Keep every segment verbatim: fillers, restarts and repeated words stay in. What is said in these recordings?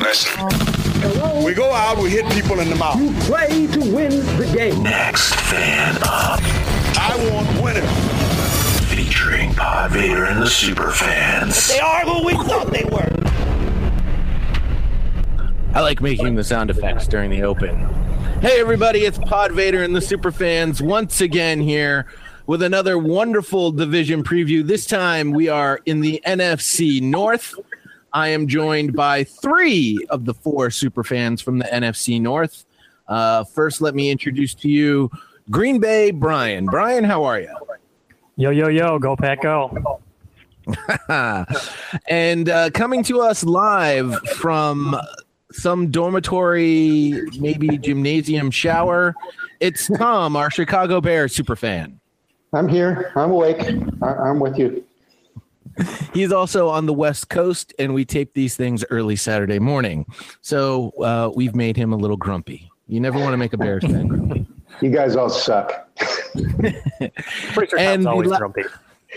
Listen. Hello? We go out, we hit people in the mouth. You play to win the game. Next Fan Up. I want winners. Featuring Pod Vader and the Superfans. They are who we thought they were. I like making the sound effects during the open. Hey, everybody, it's Pod Vader and the Superfans once again here with another wonderful division preview. This time we are in the N F C North. I am joined by three of the four Superfans from the N F C North. Uh, first, let me introduce to you Green Bay Brian. Brian, how are you? Yo, yo, yo, go Pack, go. And uh, coming to us live from some dormitory, maybe gymnasium shower, it's Tom, our Chicago Bears superfan. I'm here. I'm awake. I- I'm with you. He's also on the West Coast, and we tape these things early Saturday morning. So uh, we've made him a little grumpy. You never want to make a Bears fan grumpy. You guys all suck. Pretty sure And Tom's always la- grumpy.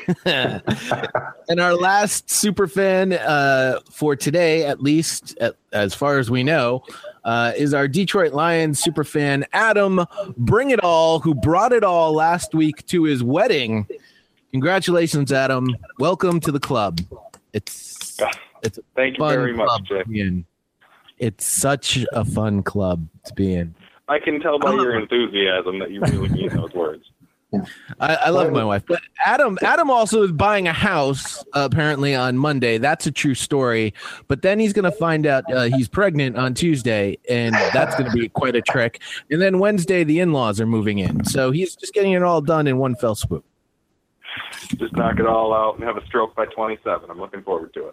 And our last super fan uh, for today, at least at, as far as we know, uh, is our Detroit Lions super fan, Adam Bring It All, who brought it all last week to his wedding. Congratulations, Adam. Welcome to the club. It's it's a Thank you fun very much, club Jay. to be in. It's such a fun club to be in. I can tell by your enthusiasm that you really mean those words. I, I love my wife, but Adam. Adam also is buying a house uh, apparently on Monday. That's a true story. But then he's going to find out uh, he's pregnant on Tuesday, and that's going to be quite a trick. And then Wednesday, the in-laws are moving in, so he's just getting it all done in one fell swoop. Just knock it all out and have a stroke by twenty-seven. I'm looking forward to it.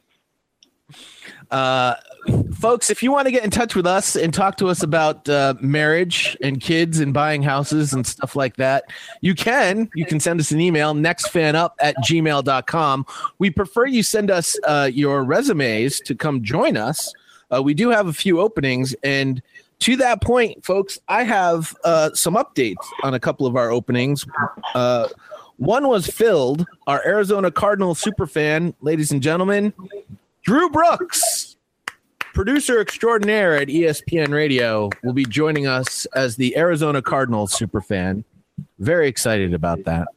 Uh, folks, if you want to get in touch with us and talk to us about uh, marriage and kids and buying houses and stuff like that, you can. You can send us an email, nextfanup at gmail dot com. We prefer you send us uh, your resumes to come join us. Uh, we do have a few openings. And to that point, folks, I have uh, some updates on a couple of our openings. Uh, one was filled. Our Arizona Cardinals superfan, ladies and gentlemen, Drew Brooks, producer extraordinaire at E S P N Radio, will be joining us as the Arizona Cardinals superfan. Very excited about that.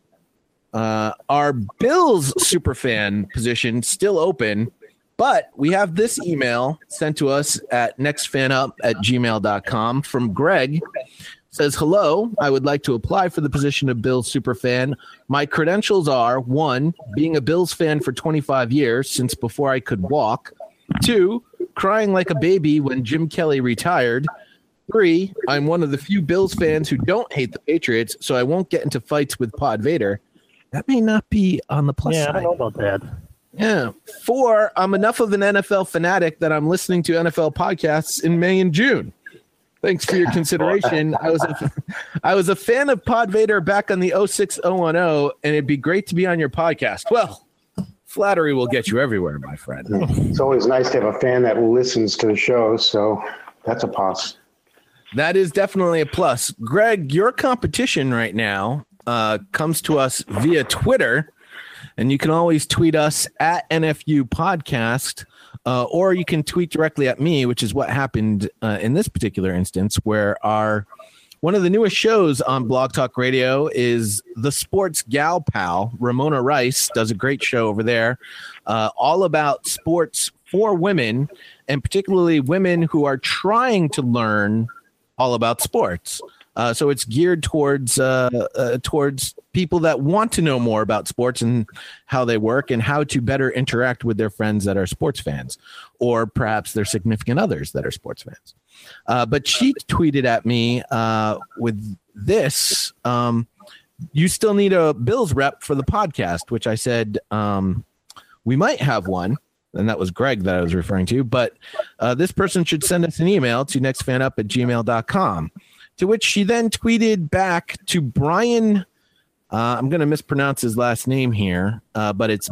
Uh, our Bills superfan position still open, but we have this email sent to us at nextfanup at gmail dot com from Greg. Says, hello, I would like to apply for the position of Bills superfan. My credentials are, one, being a Bills fan for twenty-five years, since before I could walk. Two, crying like a baby when Jim Kelly retired. Three, I'm one of the few Bills fans who don't hate the Patriots, so I won't get into fights with Pod Vader. That may not be on the plus Yeah, side. I don't know about that. Yeah. Four, I'm enough of an N F L fanatic that I'm listening to N F L podcasts in May and June. Thanks for your consideration. I was a, I was a fan of Pod Vader back on the oh six oh one oh, and it'd be great to be on your podcast. Well, flattery will get you everywhere, my friend. It's always nice to have a fan that listens to the show, so that's a plus. That is definitely a plus. Greg, your competition right now uh, comes to us via Twitter, and you can always tweet us at N F U Podcast. Uh, or you can tweet directly at me, which is what happened uh, in this particular instance, where our one of the newest shows on Blog Talk Radio is the Sports Gal Pal. Ramona Rice does a great show over there, uh, all about sports for women, and particularly women who are trying to learn all about sports. Uh, so it's geared towards uh, uh, towards people that want to know more about sports and how they work and how to better interact with their friends that are sports fans, or perhaps their significant others that are sports fans. Uh, but she tweeted at me uh, with this, um, you still need a Bills rep for the podcast, which I said um, we might have one. And that was Greg that I was referring to. But uh, this person should send us an email to nextfanup at gmail dot com. To which she then tweeted back to Brian. Uh, I'm going to mispronounce his last name here, uh, but it's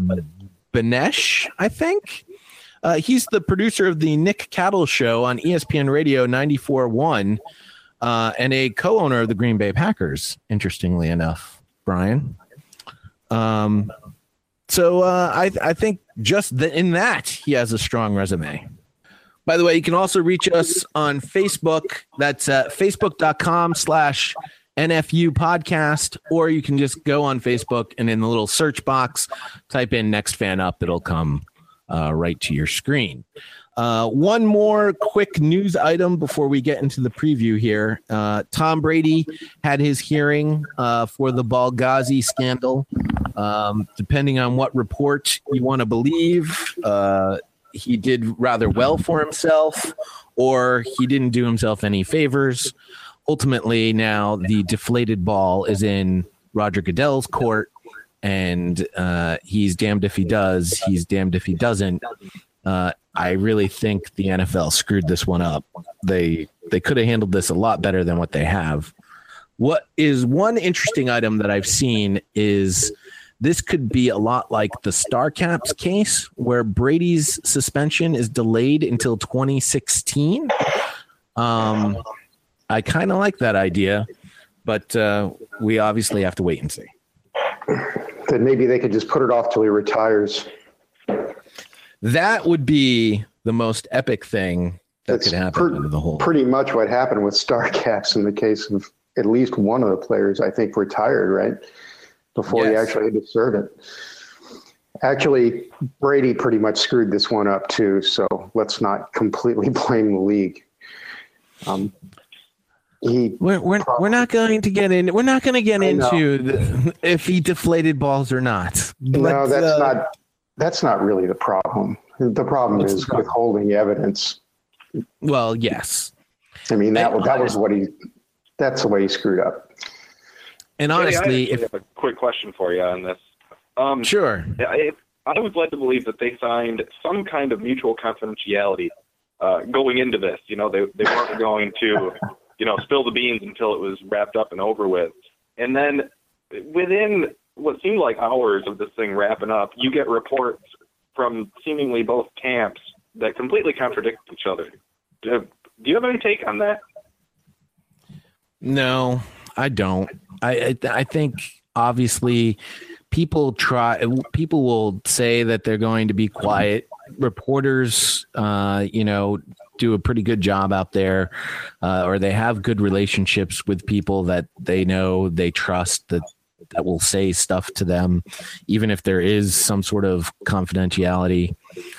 Benesh, I think. Uh, he's the producer of the Nick Cattle Show on E S P N Radio ninety-four point one uh, and a co-owner of the Green Bay Packers, interestingly enough, Brian. Um, so uh, I, I think just the, in that, he has a strong resume. By the way, you can also reach us on Facebook. That's uh, facebook.com slash NFU podcast, or you can just go on Facebook and in the little search box, type in Next Fan Up. It'll come uh, right to your screen. Uh, one more quick news item before we get into the preview here. Uh, Tom Brady had his hearing uh, for the Benghazi scandal. Um, depending on what report you want to believe, uh, he did rather well for himself, or he didn't do himself any favors. Ultimately, now the deflated ball is in Roger Goodell's court, and uh, he's damned if he does, he's damned if he doesn't. Uh, I really think the N F L screwed this one up. They they could have handled this a lot better than what they have. What is one interesting item that I've seen is this could be a lot like the StarCaps case, where Brady's suspension is delayed until twenty sixteen. Um, I kind of like that idea, but uh, we obviously have to wait and see. Then maybe they could just put it off till he retires. That would be the most epic thing that That's could happen per- under the whole. Pretty much what happened with StarCaps in the case of at least one of the players, I think, retired, right? Before Yes. he actually had to serve it. Actually, Brady pretty much screwed this one up too, so let's not completely blame the league. Um, he We're we're, we're not going to get in. We're not going to get I know. into the, if he deflated balls or not. no, Let's, that's uh, not that's not really the problem. The problem What's is the problem? withholding evidence. Well, yes, I mean, that And that was what he. That's the way he screwed up. and Hey, I honestly, actually if have a quick question for you on this. Um, sure, I, I was led to believe that they signed some kind of mutual confidentiality uh, going into this. You know, they they weren't going to, you know, spill the beans until it was wrapped up and over with. And then within what seemed like hours of this thing wrapping up, you get reports from seemingly both camps that completely contradict each other. Do, do you have any take on that? no, I don't. I I, I think obviously people try. People will say that they're going to be quiet. Reporters, uh, you know, do a pretty good job out there, uh, or they have good relationships with people that they know, they trust, that that will say stuff to them, even if there is some sort of confidentiality.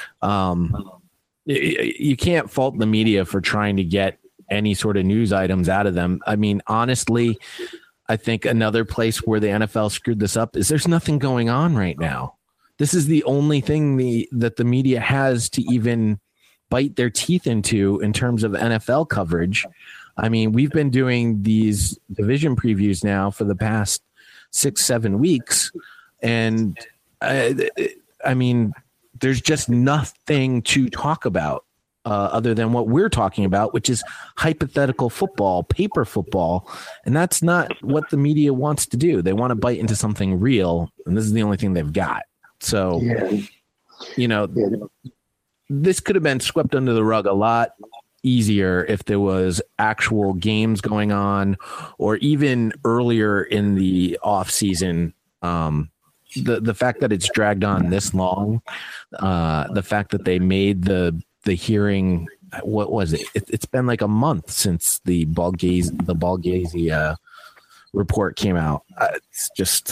Um, y- you can't fault the media for trying to get any sort of news items out of them. I mean, honestly, I think another place where the N F L screwed this up is there's nothing going on right now. This is the only thing the, that the media has to even bite their teeth into in terms of N F L coverage. I mean, we've been doing these division previews now for the past six, seven weeks. And I, I mean, there's just nothing to talk about uh, other than what we're talking about, which is hypothetical football, paper football. And that's not what the media wants to do. They want to bite into something real. And this is the only thing they've got. So, Yeah. you know, Yeah. this could have been swept under the rug a lot easier if there was actual games going on, or even earlier in the off season. Um, the the fact that it's dragged on this long, uh, the fact that they made the the hearing, what was it? it it's been like a month since the Benghazi the Benghazi uh, report came out. Uh, it's just,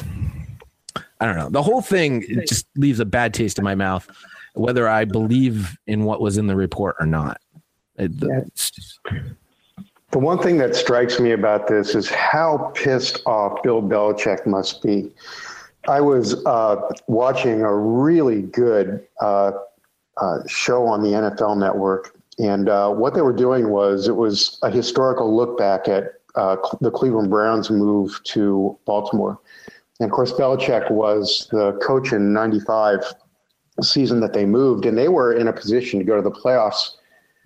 I don't know. The whole thing it just leaves a bad taste in my mouth, whether I believe in what was in the report or not. It, it's just, The one thing that strikes me about this is how pissed off Bill Belichick must be. I was uh, watching a really good uh, uh, show on the N F L Network, and uh, what they were doing was it was a historical look back at uh, the Cleveland Browns' move to Baltimore. And of course, Belichick was the coach in ninety-five season that they moved, and they were in a position to go to the playoffs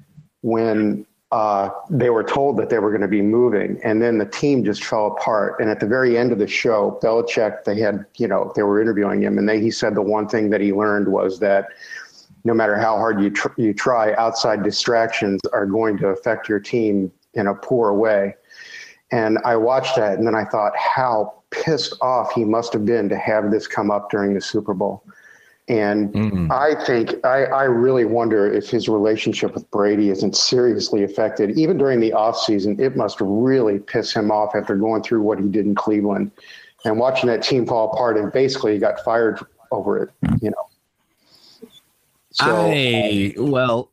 when uh, they were told that they were going to be moving, and then the team just fell apart. And at the very end of the show, Belichick, they had, you know, they were interviewing him, and they, he said the one thing that he learned was that no matter how hard you tr- you try, outside distractions are going to affect your team in a poor way. And I watched that, and then I thought how pissed off he must have been to have this come up during the Super Bowl. And Mm. I think, I, I really wonder if his relationship with Brady isn't seriously affected. Even during the offseason, it must really piss him off after going through what he did in Cleveland and watching that team fall apart. And basically he got fired over it, you know. So, I, well,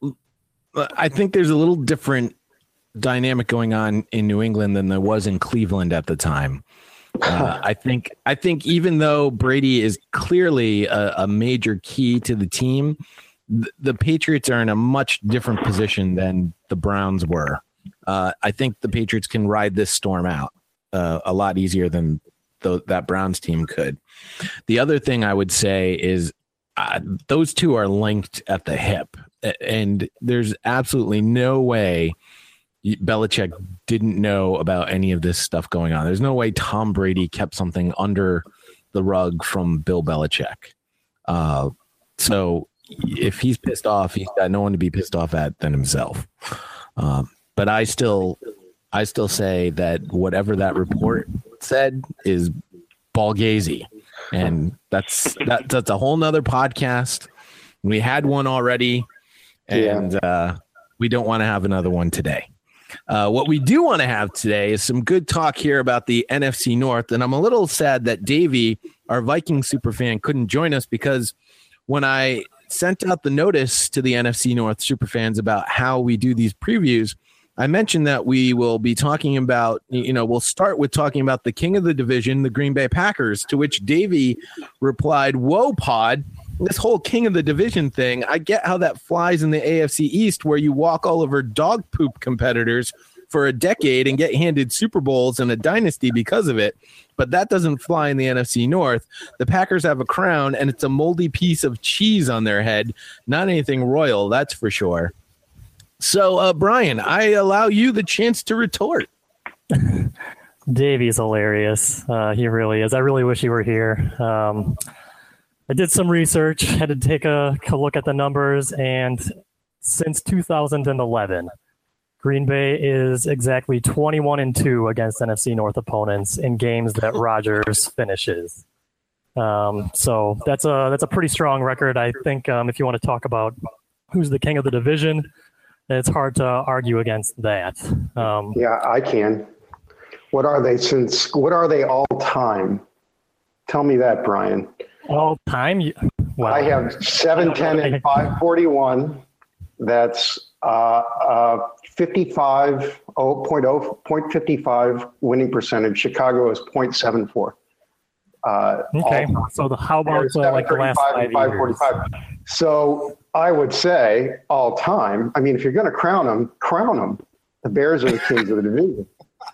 I think there's a little different dynamic going on in New England than there was in Cleveland at the time. Uh, I think I think even though Brady is clearly a, a major key to the team, th- the Patriots are in a much different position than the Browns were. Uh, I think the Patriots can ride this storm out uh, a lot easier than th- that Browns team could. The other thing I would say is uh, those two are linked at the hip, and there's absolutely no way Belichick didn't know about any of this stuff going on. There's no way Tom Brady kept something under the rug from Bill Belichick. Uh, so if he's pissed off, he's got no one to be pissed off at than himself. Um, but I still, I still say that whatever that report said is ballgazy, and that's that, that's a whole nother podcast. We had one already, and yeah. uh, we don't want to have another one today. Uh, what we do want to have today is some good talk here about the N F C North. And I'm a little sad that Davey, our Viking superfan, couldn't join us, because when I sent out the notice to the N F C North superfans about how we do these previews, I mentioned that we will be talking about, you know, we'll start with talking about the king of the division, the Green Bay Packers, to which Davey replied, "Whoa, pod. This whole king of the division thing, I get how that flies in the A F C East, where you walk all over dog poop competitors for a decade and get handed Super Bowls and a dynasty because of it. But that doesn't fly in the N F C North. The Packers have a crown, and it's a moldy piece of cheese on their head, not anything royal, that's for sure." So, uh, Brian, I allow you the chance to retort. Davey's hilarious. Uh, he really is. I really wish he were here. Um, I did some research, had to take a, a look at the numbers, and since two thousand eleven, Green Bay is exactly twenty-one and two against N F C North opponents in games that Rodgers finishes. Um, so that's a that's a pretty strong record. I think um, if you want to talk about who's the king of the division, it's hard to argue against that. Um, yeah, I can. What are they since? What are they all time? Tell me that, Brian. All time? Wow. I have seven ten and five forty-one. That's uh, uh, fifty-five, oh, point oh, point fifty-five winning percentage. Chicago is point seven four. Uh, okay. So the, how about uh, like the last five years? So I would say all time. I mean, if you're going to crown them, crown them. The Bears are the kings of the division.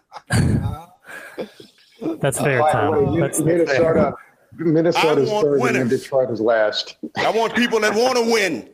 That's fair, uh, Tom. Way, That's Minnesota. fair. Minnesota's third winners. and Detroit is last. I want people that want to win.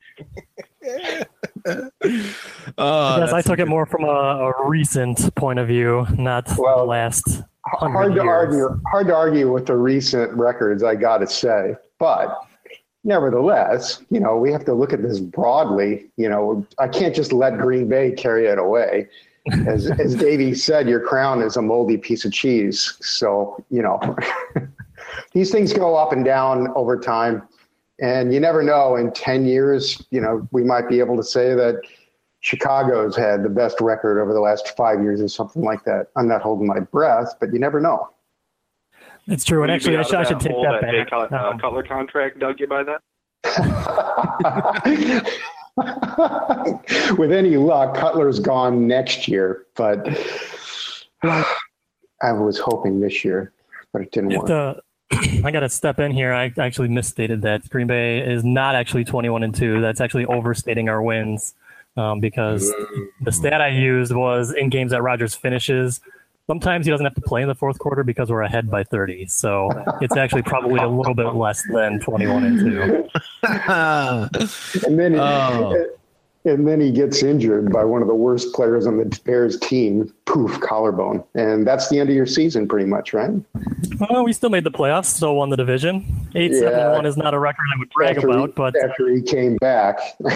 Oh, yes, I took it more from a, a recent point of view, not well, the last hard to years. argue. Hard to argue with the recent records, I got to say. But nevertheless, you know, we have to look at this broadly. You know, I can't just let Green Bay carry it away. As as Davey said, your crown is a moldy piece of cheese. So, you know, these things go up and down over time. And you never know, in ten years, you know, we might be able to say that Chicago's had the best record over the last five years or something like that. I'm not holding my breath, but you never know. It's true. And actually, I should, I should take that back. That uh, Cutler contract, Doug, you buy that? With any luck, Cutler's gone next year, but I was hoping this year, but it didn't work. The, I got to step in here. I actually misstated that Green Bay is not actually twenty-one and two. That's actually overstating our wins um, because the stat I used was in games that Rodgers finishes. Sometimes he doesn't have to play in the fourth quarter because we're ahead by thirty. So it's actually probably a little bit less than twenty-one and two. and then, oh. and then he gets injured by one of the worst players on the Bears team. Poof, collarbone, and that's the end of your season, pretty much, right? Well, we still made the playoffs, still won the division. Eight seven yeah. one is not a record I would brag after about, he, but after he came back.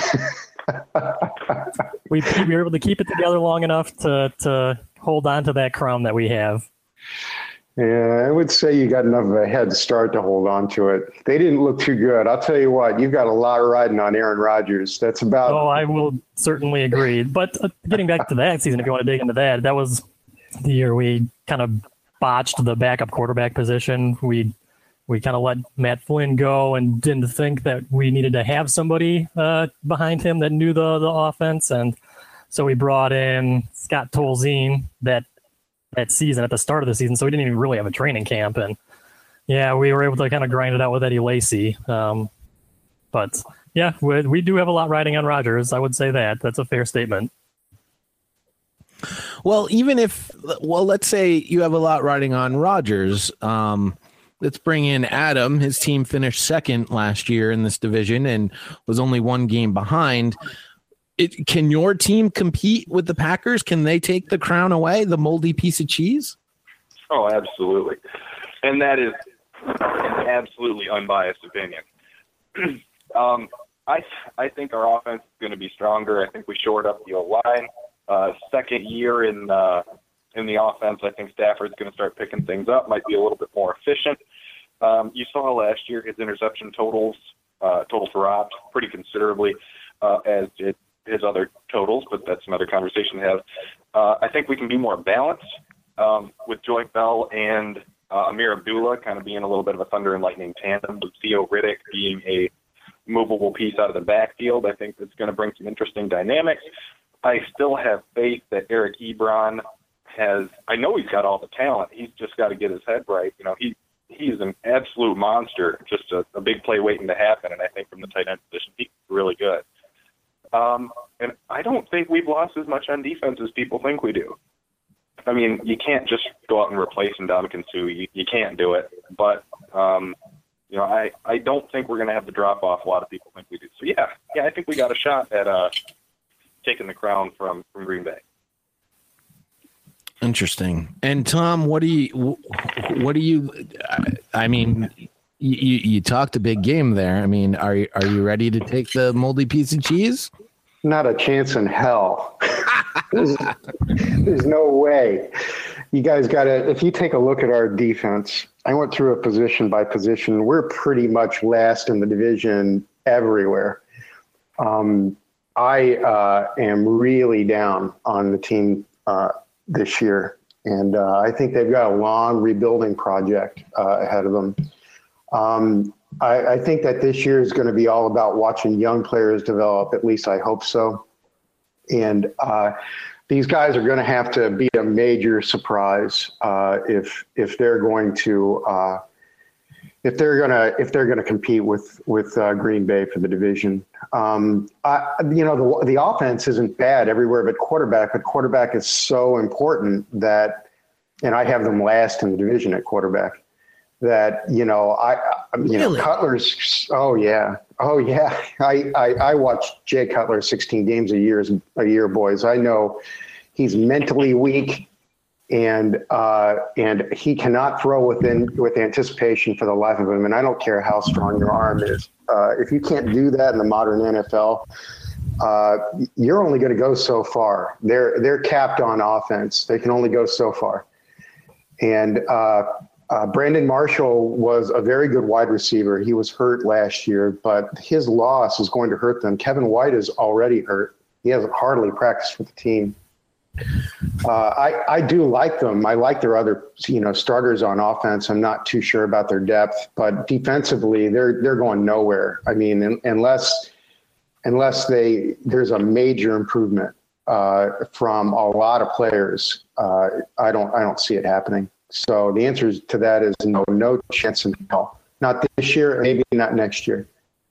we, we were able to keep it together long enough to, to hold on to that crown that we have. Yeah, I would say you got enough of a head start to hold on to it. They didn't look too good. I'll tell you what, you've got a lot riding on Aaron Rodgers. That's about. Oh, I will certainly agree. But uh, getting back to that season, if you want to dig into that, that was the year we kind of botched the backup quarterback position. We we kind of let Matt Flynn go and didn't think that we needed to have somebody uh, behind him that knew the the offense, and so we brought in Scott Tolzien that. that season at the start of the season, so we didn't even really have a training camp. And yeah, we were able to kind of grind it out with Eddie Lacy. Um, but yeah, we, we do have a lot riding on Rodgers. I would say that. That's a fair statement. Well, even if, well, let's say you have a lot riding on Rodgers. Um, let's bring in Adam. His team finished second last year in this division and was only one game behind. It, can your team compete with the Packers? Can they take the crown away, the moldy piece of cheese? Oh, absolutely. And that is an absolutely unbiased opinion. um, I I think our offense is going to be stronger. I think we shored up the O-line. Uh, second year in uh, in the offense, I think Stafford's going to start picking things up, might be a little bit more efficient. Um, you saw last year his interception totals, uh, totals dropped pretty considerably, uh, as did his other totals, but that's another conversation to have. Uh, I think we can be more balanced um, with Joy Bell and uh, Amir Abdullah kind of being a little bit of a thunder and lightning tandem, with Theo Riddick being a movable piece out of the backfield. I think that's going to bring some interesting dynamics. I still have faith that Eric Ebron has, I know he's got all the talent. He's just got to get his head right. You know, he he's an absolute monster, just a, a big play waiting to happen. And I think from the tight end position, he's really good. Um, and I don't think we've lost as much on defense as people think we do. I mean, you can't just go out and replace Ndamukong Suh. You, you can't do it. But, um, you know, I, I don't think we're going to have the drop-off a lot of people think we do. So, yeah, yeah, I think we got a shot at uh, taking the crown from, from Green Bay. Interesting. And, Tom, what do you – what do you – I mean – You, you talked a big game there. I mean, are you, are you ready to take the moldy piece of cheese? Not a chance in hell. there's, there's no way. You guys got to, if you take a look at our defense, I went through a position by position. We're pretty much last in the division everywhere. Um, I uh, am really down on the team uh, this year. And uh, I think they've got a long rebuilding project uh, ahead of them. Um, I, I think that this year is going to be all about watching young players develop. At least I hope so. And uh, these guys are going to have to be a major surprise uh, if if they're going to uh, if they're gonna if they're gonna compete with with uh, Green Bay for the division. Um, I, you know, the the offense isn't bad everywhere, but quarterback. But quarterback is so important that, and I have them last in the division at quarterback. That, you know, I, you really? know, Cutler's, oh yeah. Oh yeah. I, I, I watch Jay Cutler sixteen games a year, a year, boys. I know he's mentally weak and, uh, and he cannot throw within, with anticipation for the life of him. And I don't care how strong your arm is. Uh, if you can't do that in the modern N F L, uh, you're only going to go so far. They're, they're capped on offense. They can only go so far. And, uh, Uh, Brandon Marshall was a very good wide receiver. He was hurt last year, but his loss is going to hurt them. Kevin White is already hurt. He hasn't hardly practiced with the team. Uh, I, I do like them. I like their other, you know, starters on offense. I'm not too sure about their depth, but defensively, they're they're going nowhere. I mean, in, unless unless they there's a major improvement uh, from a lot of players, uh, I don't I don't see it happening. So the answer to that is no, no chance in hell. Not this year, maybe not next year.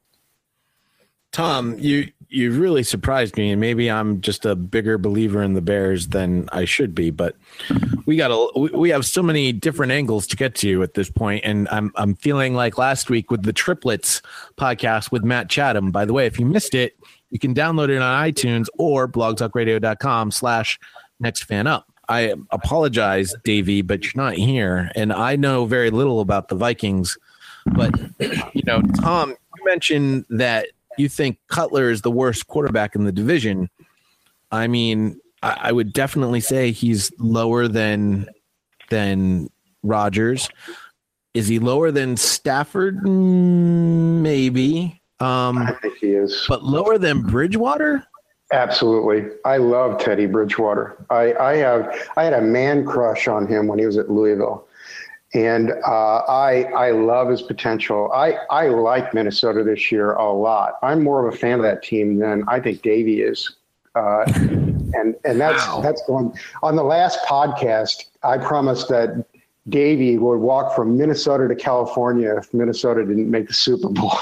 Tom, you you really surprised me, and maybe I'm just a bigger believer in the Bears than I should be. But we got a we have so many different angles to get to at this point, and I'm I'm feeling like last week with the Triplets podcast with Matt Chatham. By the way, if you missed it, you can download it on iTunes or blogtalkradio.com slash next fan up. I apologize, Davey, but you're not here, and I know very little about the Vikings. But, you know, Tom, you mentioned that you think Cutler is the worst quarterback in the division. I mean, I, I would definitely say he's lower than than Rodgers. Is he lower than Stafford? Mm, maybe. Um, I think he is. But lower than Bridgewater? Absolutely. I love Teddy Bridgewater. I, I have I had a man crush on him when he was at Louisville. And uh, I I love his potential. I, I like Minnesota this year a lot. I'm more of a fan of that team than I think Davey is. Uh, and and that's wow. that's going on the last podcast. I promised that Davey would walk from Minnesota to California if Minnesota didn't make the Super Bowl.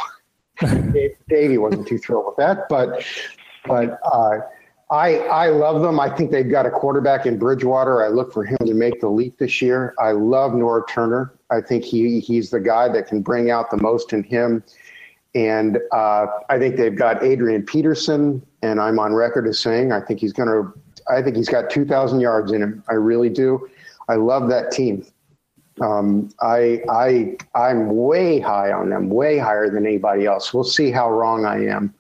Davey wasn't too thrilled with that, but but uh, I I love them. I think they've got a quarterback in Bridgewater. I look for him to make the leap this year. I love Norv Turner. I think he he's the guy that can bring out the most in him. And uh, I think they've got Adrian Peterson, and I'm on record as saying I think he's going to. I think he's got two thousand yards in him. I really do. I love that team. Um, I I I'm way high on them, way higher than anybody else. We'll see how wrong I am.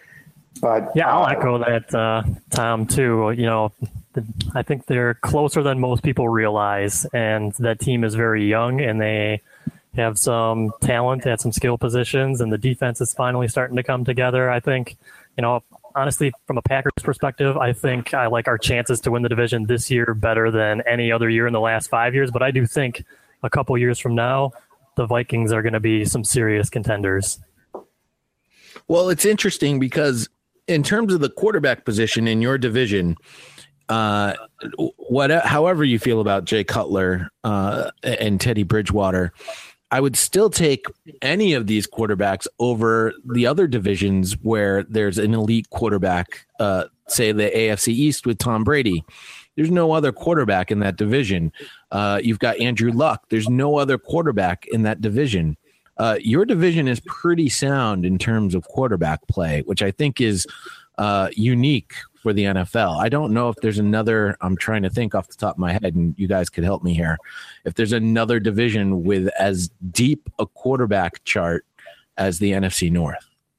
But yeah, I'll uh, echo that, uh, Tom. Too. You know, I think they're closer than most people realize, and that team is very young, and they have some talent at some skill positions, and the defense is finally starting to come together. I think, you know, honestly, from a Packers perspective, I think I like our chances to win the division this year better than any other year in the last five years. But I do think a couple years from now, the Vikings are going to be some serious contenders. Well, it's interesting because in terms of the quarterback position in your division, uh, what, however you feel about Jay Cutler uh, and Teddy Bridgewater, I would still take any of these quarterbacks over the other divisions where there's an elite quarterback, uh, say the A F C East with Tom Brady. There's no other quarterback in that division. Uh, you've got Andrew Luck. There's no other quarterback in that division. Uh, your division is pretty sound in terms of quarterback play, which I think is uh, unique for the N F L. I don't know if there's another, I'm trying to think off the top of my head, and you guys could help me here, if there's another division with as deep a quarterback chart as the N F C North.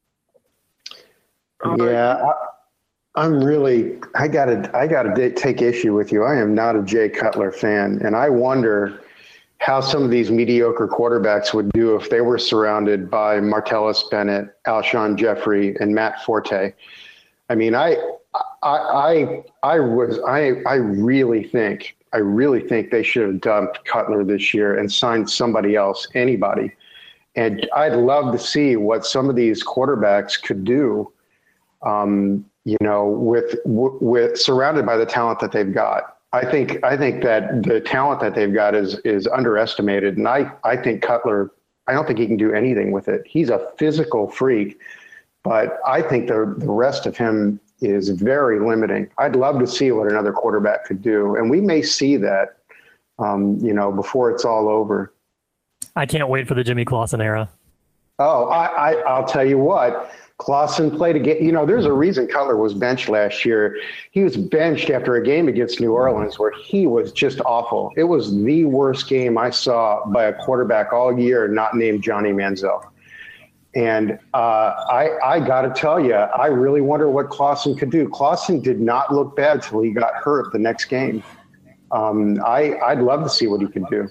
Yeah, I, I'm really, I gotta, I gotta take issue with you. I am not a Jay Cutler fan, and I wonder how some of these mediocre quarterbacks would do if they were surrounded by Martellus Bennett, Alshon Jeffrey, and Matt Forte. I mean, I, I, I, I was, I, I really think, I really think they should have dumped Cutler this year and signed somebody else, anybody. And I'd love to see what some of these quarterbacks could do, um, you know, with, with surrounded by the talent that they've got. I think, I think that the talent that they've got is, is underestimated. And I, I think Cutler, I don't think he can do anything with it. He's a physical freak, but I think the the rest of him is very limiting. I'd love to see what another quarterback could do. And we may see that, um, you know, before it's all over. I can't wait for the Jimmy Clausen era. Oh, I, I, I'll tell you what, Clausen played a game. You know, there's a reason Cutler was benched last year. He was benched after a game against New Orleans where he was just awful. It was the worst game I saw by a quarterback all year not named Johnny Manziel. And uh, I, I got to tell you, I really wonder what Clausen could do. Clausen did not look bad till he got hurt the next game. Um, I, I'd love to see what he can do.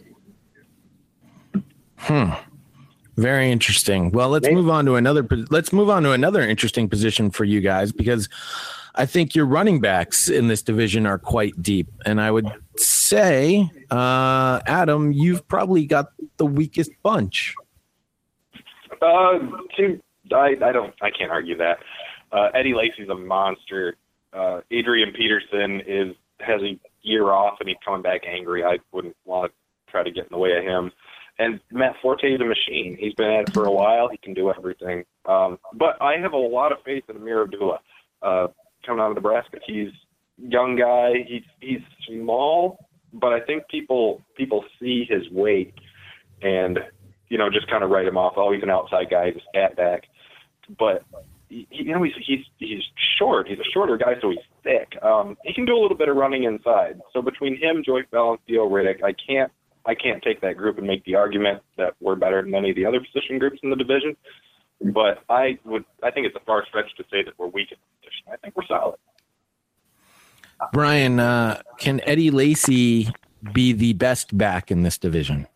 Hmm. Very interesting. Well, let's Maybe. move on to another. Let's move on to another interesting position for you guys, because I think your running backs in this division are quite deep. And I would say, uh, Adam, you've probably got the weakest bunch. Uh, to, I, I don't, I can't argue that. Uh, Eddie Lacy's a monster. Uh, Adrian Peterson is has a year off and he's coming back angry. I wouldn't want to try to get in the way of him. And Matt Forte is a machine. He's been at it for a while. He can do everything. Um, but I have a lot of faith in Ameer Abdullah. Uh, coming out of Nebraska, he's a young guy. He's he's small, but I think people people see his weight and, you know, just kind of write him off. Oh, he's an outside guy, he's a scat back. But, he, you know, he's, he's he's short. He's a shorter guy, so he's thick. Um, he can do a little bit of running inside. So between him, Joyce Bell, and Theo Riddick, I can't I can't take that group and make the argument that we're better than any of the other position groups in the division. But I would I think it's a far stretch to say that we're weak in the position. I think we're solid. Brian, uh, can Eddie Lacy be the best back in this division?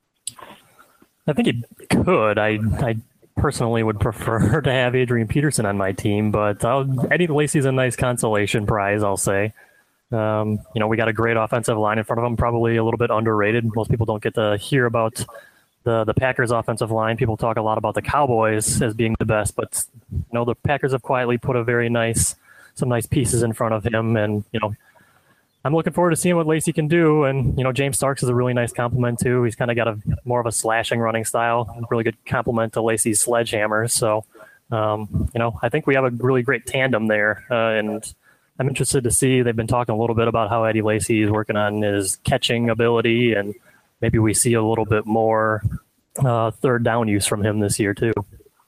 I think he could. I I personally would prefer to have Adrian Peterson on my team, but I'll, Eddie Lacy's a nice consolation prize, I'll say. Um, you know, we got a great offensive line in front of him, probably a little bit underrated. Most people don't get to hear about the the Packers offensive line. People talk a lot about the Cowboys as being the best, but you know, the Packers have quietly put a very nice, some nice pieces in front of him, and you know, I'm looking forward to seeing what Lacy can do. And you know, James Starks is a really nice compliment too. He's kind of got a more of a slashing running style, really good compliment to Lacy's sledgehammer. So, um, you know, I think we have a really great tandem there, uh, and I'm interested to see. They've been talking a little bit about how Eddie Lacy is working on his catching ability, and maybe we see a little bit more uh, third down use from him this year too.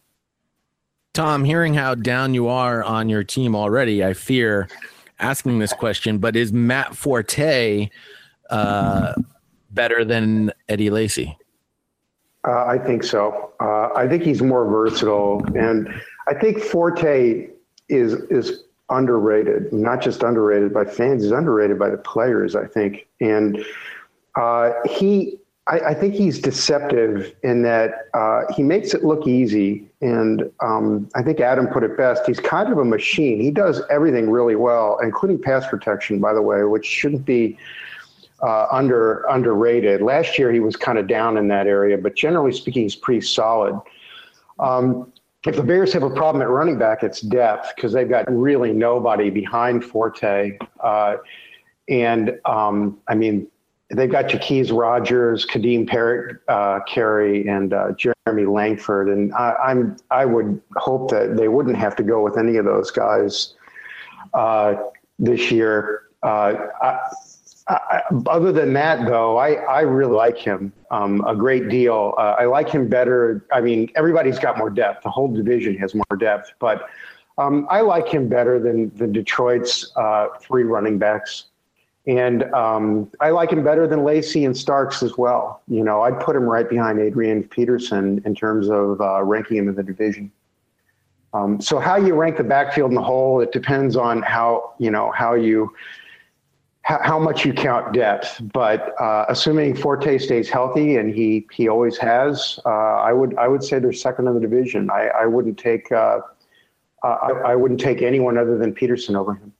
Tom, hearing how down you are on your team already, I fear asking this question, but is Matt Forte uh, better than Eddie Lacy? Uh, I think so. Uh, I think he's more versatile, and I think Forte is is underrated. Not just underrated by fans; he's underrated by the players, I think. And uh, he, I, I think he's deceptive in that uh, he makes it look easy. And um, I think Adam put it best. He's kind of a machine. He does everything really well, including pass protection, by the way, which shouldn't be uh, under underrated. Last year, he was kind of down in that area, but generally speaking, he's pretty solid. Um, if the Bears have a problem at running back, it's depth, because they've got really nobody behind Forte. Uh, and, um, I mean, they've got Jaquez Rogers, Kadeem Parrott, uh, Carey, and uh, Jeremy Langford. And I, I'm, I would hope that they wouldn't have to go with any of those guys uh, this year. Uh, I, I, other than that, though, I, I really like him um, a great deal. Uh, I like him better. I mean, everybody's got more depth. The whole division has more depth. But um, I like him better than, than Detroit's uh, three running backs. And um, I like him better than Lacy and Starks as well. You know, I'd put him right behind Adrian Peterson in terms of uh, ranking him in the division. Um, so how you rank the backfield in the whole, it depends on how, you know, how you – How, how much you count depth, but uh, assuming Forte stays healthy, and he he always has, uh, I would I would say they're second in the division. I, I wouldn't take uh, I, I wouldn't take anyone other than Peterson over him.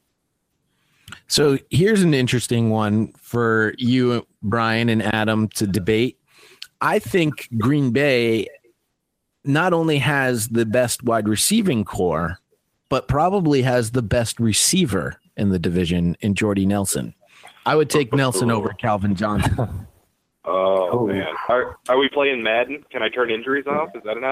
So here's an interesting one for you, Brian and Adam, to debate. I think Green Bay not only has the best wide receiving core, but probably has the best receiver in the division in Jordy Nelson. I would take Nelson over Calvin Johnson. Oh, oh man. Are, are we playing Madden? Can I turn injuries off? Is that an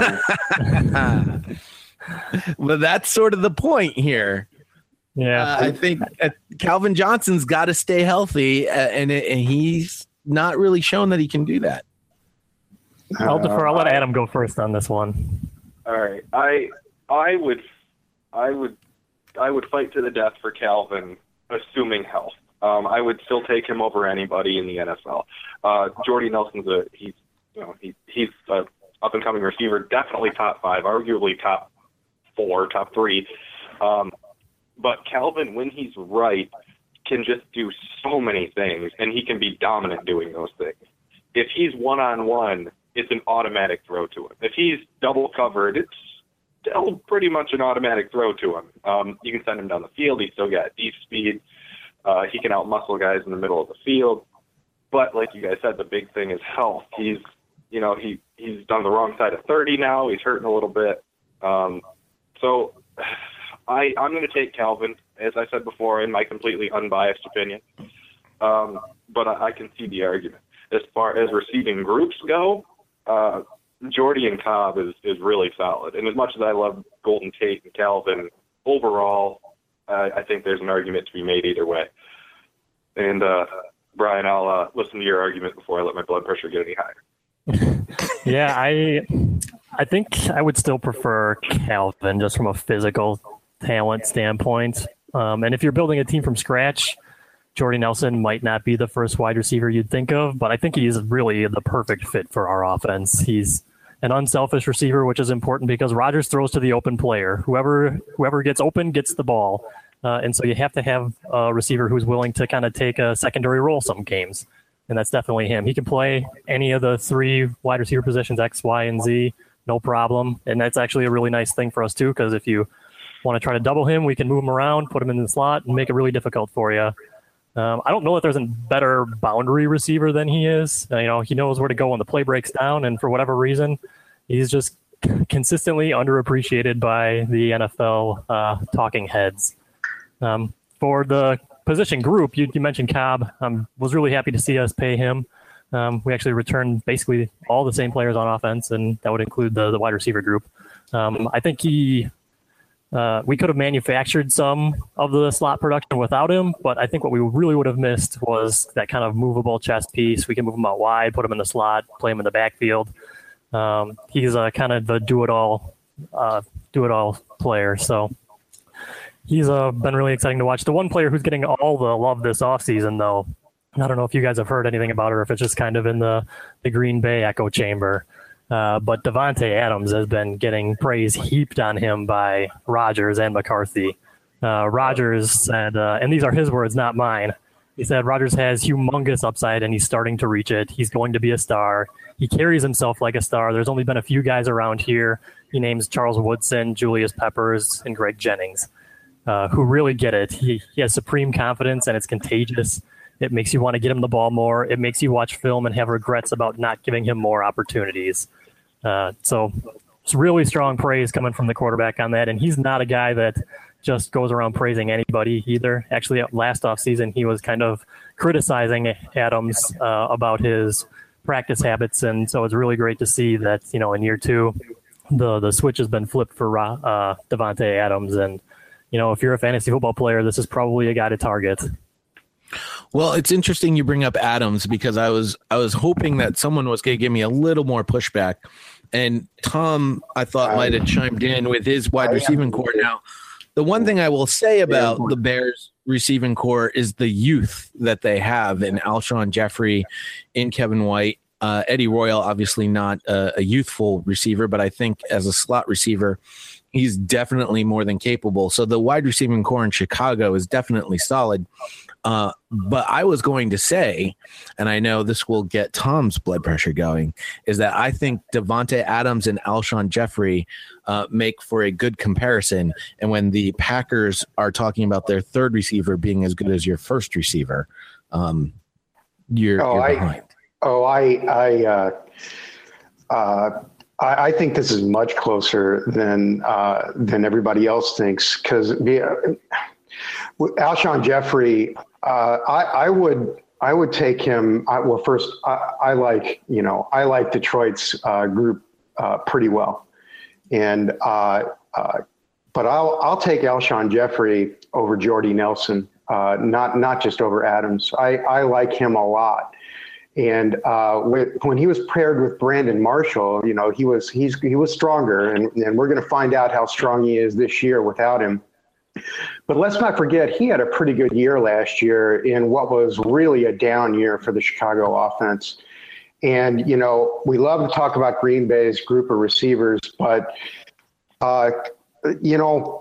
option? Well, that's sort of the point here. Yeah. Uh, I think uh, Calvin Johnson's got to stay healthy, uh, and, and he's not really shown that he can do that. I'll defer. I'll let Adam go first on this one. All right. I I would I would I would fight to the death for Calvin, assuming health. Um, I would still take him over anybody in the N F L. Uh, Jordy Nelson's a he's you know he he's a up and coming receiver, definitely top five, arguably top four, top three. Um, but Calvin, when he's right, can just do so many things, and he can be dominant doing those things. If he's one on one, it's an automatic throw to him. If he's double covered, it's still pretty much an automatic throw to him. Um, you can send him down the field. He's still got deep speed. Uh, he can outmuscle guys in the middle of the field. But like you guys said, the big thing is health. He's, you know, he, he's done the wrong side of thirty now. He's hurting a little bit. Um, so I, I'm going to take Calvin, as I said before, in my completely unbiased opinion. Um, but I, I can see the argument. As far as receiving groups go, uh, Jordy and Cobb is, is really solid. And as much as I love Golden Tate and Calvin, overall, uh, I think there's an argument to be made either way. And, uh, Brian, I'll uh, listen to your argument before I let my blood pressure get any higher. Yeah, I I think I would still prefer Calvin just from a physical talent standpoint. Um, and if you're building a team from scratch, Jordy Nelson might not be the first wide receiver you'd think of, but I think he's really the perfect fit for our offense. He's an unselfish receiver, which is important because Rodgers throws to the open player. Whoever whoever gets open gets the ball. Uh, and so you have to have a receiver who's willing to kind of take a secondary role some games. And that's definitely him. He can play any of the three wide receiver positions, X, Y, and Z, no problem. And that's actually a really nice thing for us, too, because if you want to try to double him, we can move him around, put him in the slot, and make it really difficult for you. Um, I don't know that there's a better boundary receiver than he is. Uh, you know, he knows where to go when the play breaks down, and for whatever reason, he's just consistently underappreciated by the N F L uh, talking heads. Um, for the position group, you, you mentioned Cobb. I um, was really happy to see us pay him. Um, we actually returned basically all the same players on offense, and that would include the, the wide receiver group. Um, I think he, uh, we could have manufactured some of the slot production without him, but I think what we really would have missed was that kind of movable chest piece. We can move him out wide, put him in the slot, play him in the backfield. Um, he's a kind of the do-it-all, uh, do-it-all player. So he's uh, been really exciting to watch. The one player who's getting all the love this offseason, though, I don't know if you guys have heard anything about it or if it's just kind of in the, the Green Bay echo chamber. Uh, but Davante Adams has been getting praise heaped on him by Rodgers and McCarthy. Uh, Rodgers said, uh, and these are his words, not mine. He said Rodgers has humongous upside and he's starting to reach it. He's going to be a star. He carries himself like a star. There's only been a few guys around here. He names Charles Woodson, Julius Peppers, and Greg Jennings, uh, who really get it. He, he has supreme confidence and it's contagious. It makes you want to get him the ball more. It makes you watch film and have regrets about not giving him more opportunities. Uh, so it's really strong praise coming from the quarterback on that. And he's not a guy that just goes around praising anybody either. Actually, last offseason, he was kind of criticizing Adams uh, about his practice habits. And so it's really great to see that, you know, in year two, the, the switch has been flipped for uh, Davante Adams. And, you know, if you're a fantasy football player, this is probably a guy to target. Well, it's interesting you bring up Adams because I was I was hoping that someone was going to give me a little more pushback. And Tom, I thought, might have chimed in with his wide receiving core. Now, the one thing I will say about the Bears receiving core is the youth that they have in Alshon Jeffrey, in Kevin White. Uh, Eddie Royal, obviously not a, a youthful receiver, but I think as a slot receiver, he's definitely more than capable. So the wide receiving core in Chicago is definitely solid. Uh, but I was going to say, and I know this will get Tom's blood pressure going, is that I think Davante Adams and Alshon Jeffrey uh, make for a good comparison. And when the Packers are talking about their third receiver being as good as your first receiver, um, you're, oh, you're I, behind. Oh, I, I, uh, uh, I, I think this is much closer than uh, than everybody else thinks because uh, Alshon Jeffrey. Uh, I, I would I would take him. I, well, first, I, I like you know I like Detroit's uh, group uh, pretty well, and uh, uh, but I'll I'll take Alshon Jeffrey over Jordy Nelson, uh, not not just over Adams. I, I like him a lot, and uh, with, when he was paired with Brandon Marshall, you know he was he's he was stronger, and, and we're going to find out how strong he is this year without him. But let's not forget, he had a pretty good year last year in what was really a down year for the Chicago offense. And, you know, we love to talk about Green Bay's group of receivers, but, uh, you know,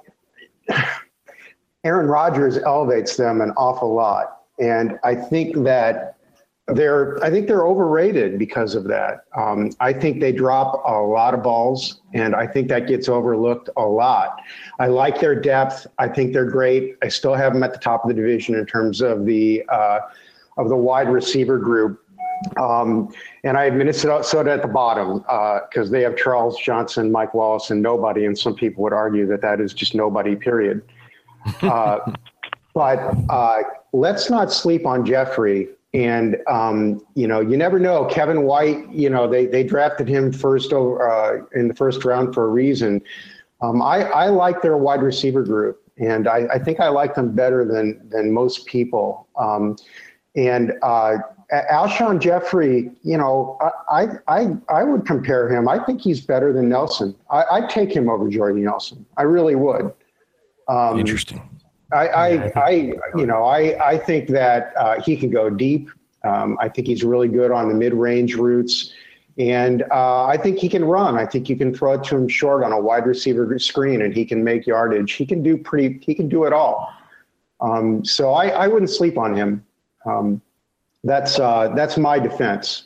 Aaron Rodgers elevates them an awful lot. And I think that they're, I think they're overrated because of that. Um, I think they drop a lot of balls, and I think that gets overlooked a lot. I like their depth. I think they're great. I still have them at the top of the division in terms of the uh, of the wide receiver group. Um, and I have Minnesota at the bottom because uh, they have Charles Johnson, Mike Wallace, and nobody. And some people would argue that that is just nobody, period. Uh, but uh, let's not sleep on Jeffrey. And, um, you know, you never know. Kevin White, you know, they, they drafted him first over, uh, in the first round for a reason. Um, I, I like their wide receiver group, and I, I think I like them better than than most people. Um, and uh, Alshon Jeffrey, you know, I, I I would compare him. I think he's better than Nelson. I, I'd take him over Jordy Nelson. I really would. Um, Interesting. I, I, I, you know, I, I think that uh, he can go deep. Um, I think he's really good on the mid-range routes, and uh, I think he can run. I think you can throw it to him short on a wide receiver screen, and he can make yardage. He can do pretty. He can do it all. Um, so I, I wouldn't sleep on him. Um, that's uh, that's my defense.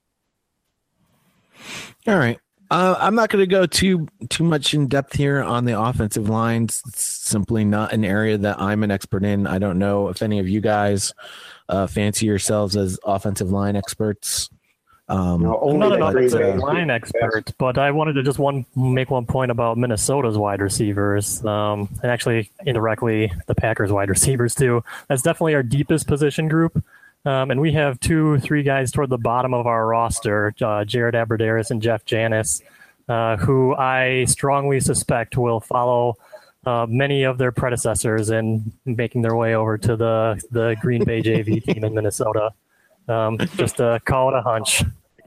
All right. Uh, I'm not going to go too too much in depth here on the offensive lines. It's simply not an area that I'm an expert in. I don't know if any of you guys uh, fancy yourselves as offensive line experts. Um, No, I'm only not an that offensive Green Bay- line expert, but I wanted to just one make one point about Minnesota's wide receivers, um, and actually indirectly the Packers wide receivers too. That's definitely our deepest position group, um, and we have two, three guys toward the bottom of our roster, uh, Jared Abbrederis and Jeff Janis, uh, who I strongly suspect will follow uh, many of their predecessors in making their way over to the the Green Bay J V team in Minnesota. Um, just uh, call it a hunch.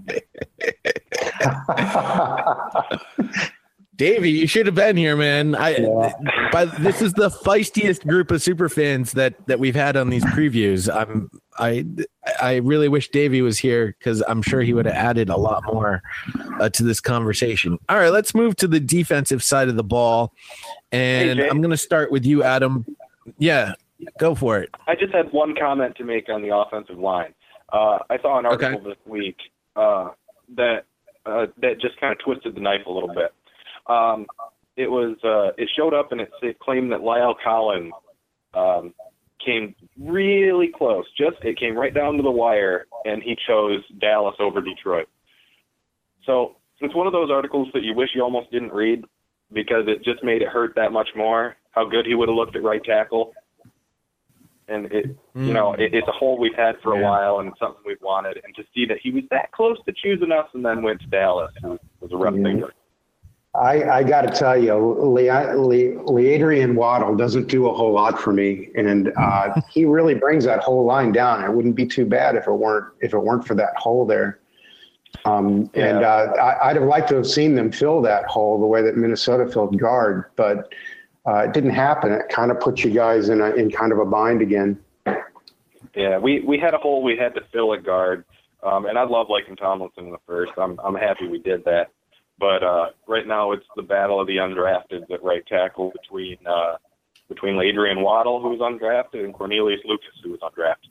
Davey, you should have been here, man. I, Yeah. but this is the feistiest group of super fans that that we've had on these previews. I'm I I really wish Davey was here because I'm sure he would have added a lot more uh, to this conversation. All right, let's move to the defensive side of the ball, and Hey, Jay. I'm going to start with you, Adam. Yeah, go for it. I just had one comment to make on the offensive line. Uh, I saw an article Okay. this week uh, that uh, that just kind of twisted the knife a little bit. Um, it was uh, it showed up and it, it claimed that La'el Collins um, came really close. Just it came right down to the wire, and he chose Dallas over Detroit. So it's one of those articles that you wish you almost didn't read because it just made it hurt that much more. How good he would have looked at right tackle. And it, you know, it, it's a hole we've had for a Yeah. while, and it's something we've wanted. And to see that he was that close to choosing us, and then went to Dallas was, was a rough Mhm. thing. I, I got to tell you, Le- Le- LeAdrian Waddle doesn't do a whole lot for me, and uh, he really brings that whole line down. It wouldn't be too bad if it weren't if it weren't for that hole there. Um, And Yeah. uh, I, I'd have liked to have seen them fill that hole the way that Minnesota filled guard, but uh, it didn't happen. It kind of put you guys in a, in kind of a bind again. Yeah, we, we had a hole we had to fill at guard, um, and I love Laken Tomlinson in the first. I'm I'm happy we did that. But uh, right now it's the battle of the undrafted at right tackle between uh, between Adrian Waddle, who was undrafted, and Cornelius Lucas, who was undrafted.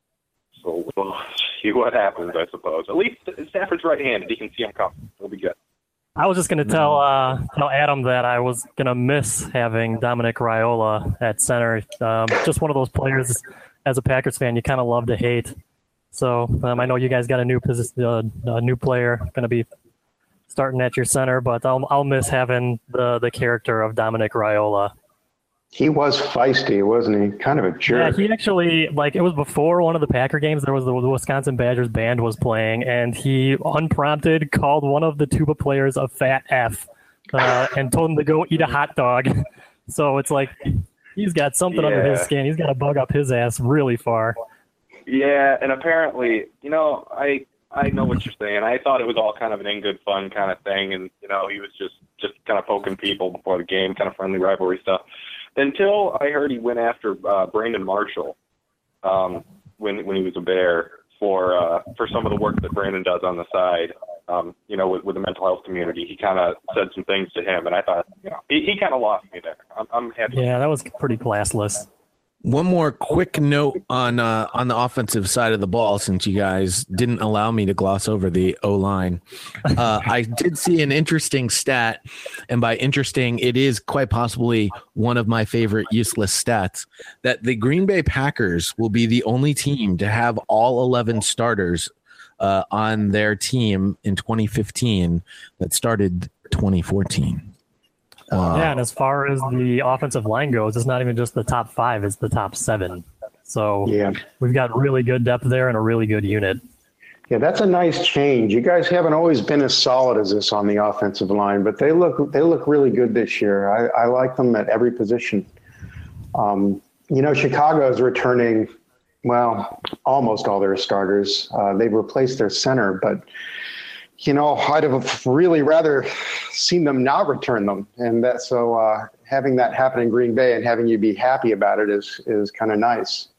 So we'll see what happens, I suppose. At least Stafford's right-handed. He can see him coming. It'll be good. I was just going to tell uh, tell Adam that I was going to miss having Dominic Raiola at center. Um, just one of those players, as a Packers fan, you kind of love to hate. So um, I know you guys got a new position, uh, a new player going to be starting at your center, but I'll I'll miss having the the character of Dominic Raiola. He was feisty, wasn't he? Kind of a Yeah, jerk. he actually, like, it was before one of the Packer games. There was the, the Wisconsin Badgers band was playing, and he unprompted called one of the tuba players a fat F, uh, and told him to go eat a hot dog. So it's like he's got something under his Yeah. skin. He's got to bug up his ass really far. Yeah, and apparently, you know, I I know what you're saying. I thought it was all kind of an in good fun kind of thing, and you know, he was just just kind of poking people before the game, kind of friendly rivalry stuff. Until I heard he went after uh, Brandon Marshall um, when when he was a Bear for uh, for some of the work that Brandon does on the side. Um, you know, with, with the mental health community, he kind of said some things to him, and I thought, you know, he, he kind of lost me there. I'm, I'm happy. Yeah, that was pretty classless. One more quick note on uh, on the offensive side of the ball, since you guys didn't allow me to gloss over the O line. Uh, I did see an interesting stat, and by interesting, it is quite possibly one of my favorite useless stats. That the Green Bay Packers will be the only team to have all eleven starters uh, on their team in twenty fifteen that started twenty fourteen. Uh, Yeah, and as far as the offensive line goes, it's not even just the top five; it's the top seven. So Yeah. we've got really good depth there and a really good unit. Yeah, that's a nice change. You guys haven't always been as solid as this on the offensive line, but they look they look really good this year. I, I like them at every position. Um, you know, Chicago is returning, well, almost all their starters. Uh, they've replaced their center, but you know, I'd have really rather seen them not return them, and that so uh, having that happen in Green Bay and having you be happy about it is is kind of nice.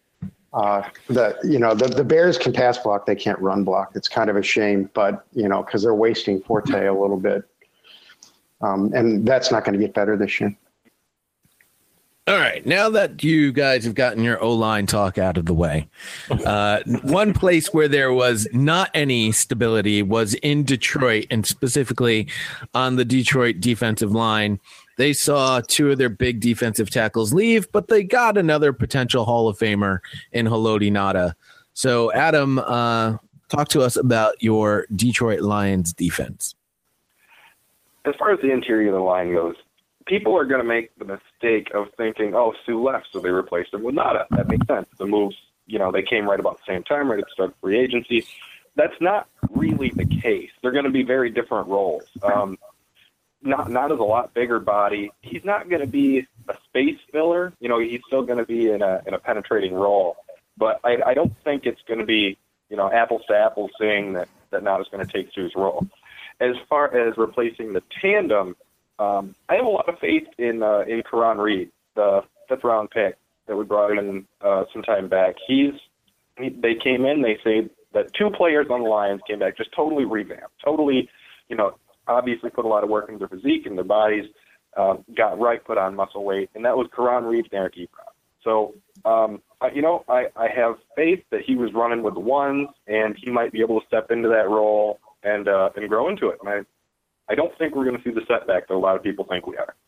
Uh, the you know the, the Bears can pass block, they can't run block. It's kind of a shame, but you know because they're wasting Forte a little bit, um, and that's not going to get better this year. All right. Now that you guys have gotten your O-line talk out of the way, uh, one place where there was not any stability was in Detroit, and specifically on the Detroit defensive line. They saw two of their big defensive tackles leave, but they got another potential Hall of Famer in Haloti Ngata. So, Adam, uh, talk to us about your Detroit Lions defense. As far as the interior of the line goes, people are going to make the mistake of thinking, oh, Sue left, so they replaced him with Ngata. That makes sense. The moves, you know, they came right about the same time, right at the start of free agency. That's not really the case. They're going to be very different roles. Um, Not not as a lot bigger body. He's not going to be a space filler. You know, he's still going to be in a in a penetrating role. But I, I don't think it's going to be, you know, apples to apples saying that that Ngata's going to take Sue's role. As far as replacing the tandem, um, I have a lot of faith in uh, in Karan Reed, the fifth round pick that we brought in uh, some time back. He's he, they came in. They say that two players on the Lions came back just totally revamped, totally, you know. Obviously put a lot of work into their physique and their bodies, um, got right, put on muscle weight, and that was Karan Reed and Eric Ebron. So, um, I, you know, I, I have faith that he was running with the ones, and he might be able to step into that role and uh, and grow into it. And I, I don't think we're going to see the setback that a lot of people think we are.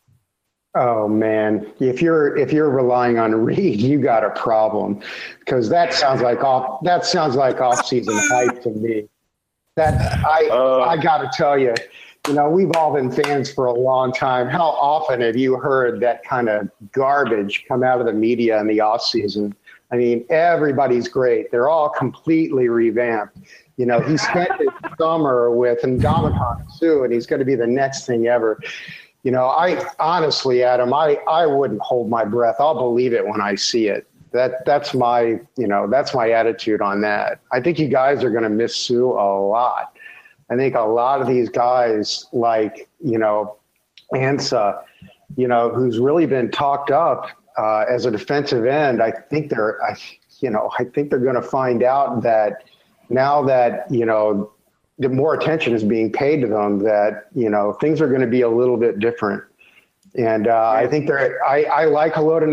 Oh man, if you're if you're relying on Reed, you got a problem, because that sounds like off that sounds like off-season hype to me. That I uh, I got to tell you. You know, we've all been fans for a long time. How often have you heard that kind of garbage come out of the media in the off season? I mean, everybody's great. They're all completely revamped. You know, he spent his summer with Ndamukong Suh, and he's going to be the next thing ever. You know, I honestly, Adam, I, I wouldn't hold my breath. I'll believe it when I see it. That that's my, you know, that's my attitude on that. I think you guys are going to miss Suh a lot. I think a lot of these guys like, you know, Ansah, you know, who's really been talked up uh, as a defensive end. I think they're, I, you know, I think they're going to find out that now that, you know, the more attention is being paid to them, that, you know, things are going to be a little bit different. And uh, I think they're, I, I like Haloti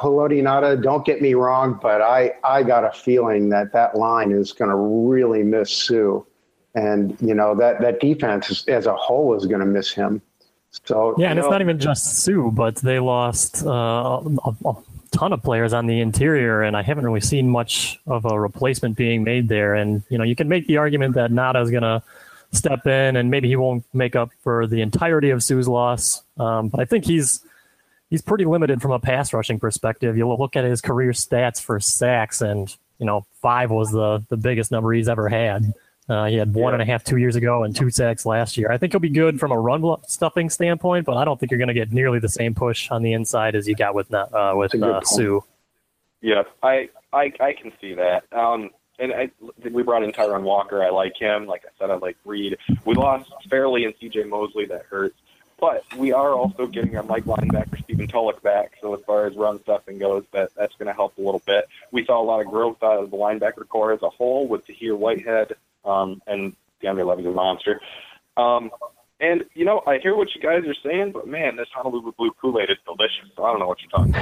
Ngata, don't get me wrong, but I, I got a feeling that that line is going to really miss Suh. And, you know, that, that defense as a whole is going to miss him. So yeah, and know, it's not even just Suh, but they lost uh, a, a ton of players on the interior, and I haven't really seen much of a replacement being made there. And, you know, you can make the argument that Ngata is going to step in, and maybe he won't make up for the entirety of Suh's loss. Um, but I think he's he's pretty limited from a pass rushing perspective. You look at his career stats for sacks, and, you know, five was the, the biggest number he's ever had. Uh, he had one yeah. and a half two years ago and two sacks last year. I think he'll be good from a run stuffing standpoint, but I don't think you're going to get nearly the same push on the inside as you got with uh, with uh, Suh. Yeah, I, I I can see that. Um, and I, we brought in Tyron Walker. I like him. Like I said, I like Reed. We lost Fairley and C J Mosley. That hurts. But we are also getting our Mike linebacker, Stephen Tulloch, back. So as far as run stuffing goes, that, that's going to help a little bit. We saw a lot of growth out of the linebacker core as a whole with Tahir Whitehead. Um, and DeAndre Levy's a monster. Um, and, you know, I hear what you guys are saying, but, man, this Honolulu Blue Kool-Aid is delicious, so I don't know what you're talking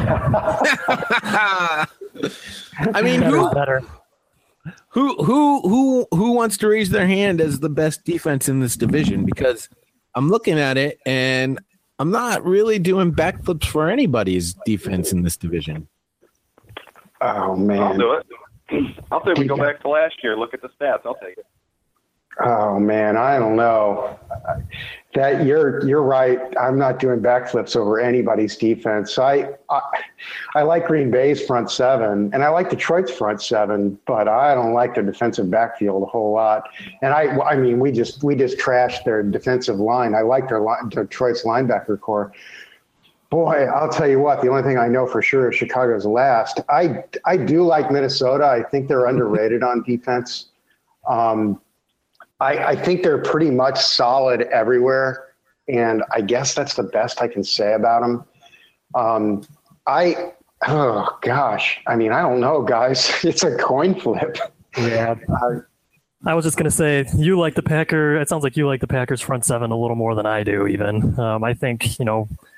about. I mean, who, who, who, who, who wants to raise their hand as the best defense in this division? Because I'm looking at it, and I'm not really doing backflips for anybody's defense in this division. Oh, man. I'll do it. I'll say we go back to last year. Look at the stats. I'll take it. Oh man, I don't know. That you're you're right. I'm not doing backflips over anybody's defense. I, I I like Green Bay's front seven, and I like Detroit's front seven, but I don't like their defensive backfield a whole lot. And I I mean, we just we just trashed their defensive line. I like their line, Detroit's linebacker core. Boy, I'll tell you what, the only thing I know for sure is Chicago's last. I, I do like Minnesota. I think they're underrated on defense. Um, I, I think they're pretty much solid everywhere, and I guess that's the best I can say about them. Um, I, oh, gosh. I mean, I don't know, guys. It's a coin flip. Yeah. Uh, I was just going to say, you like the Packer. It sounds like you like the Packers front seven a little more than I do even. Um, I think, you know,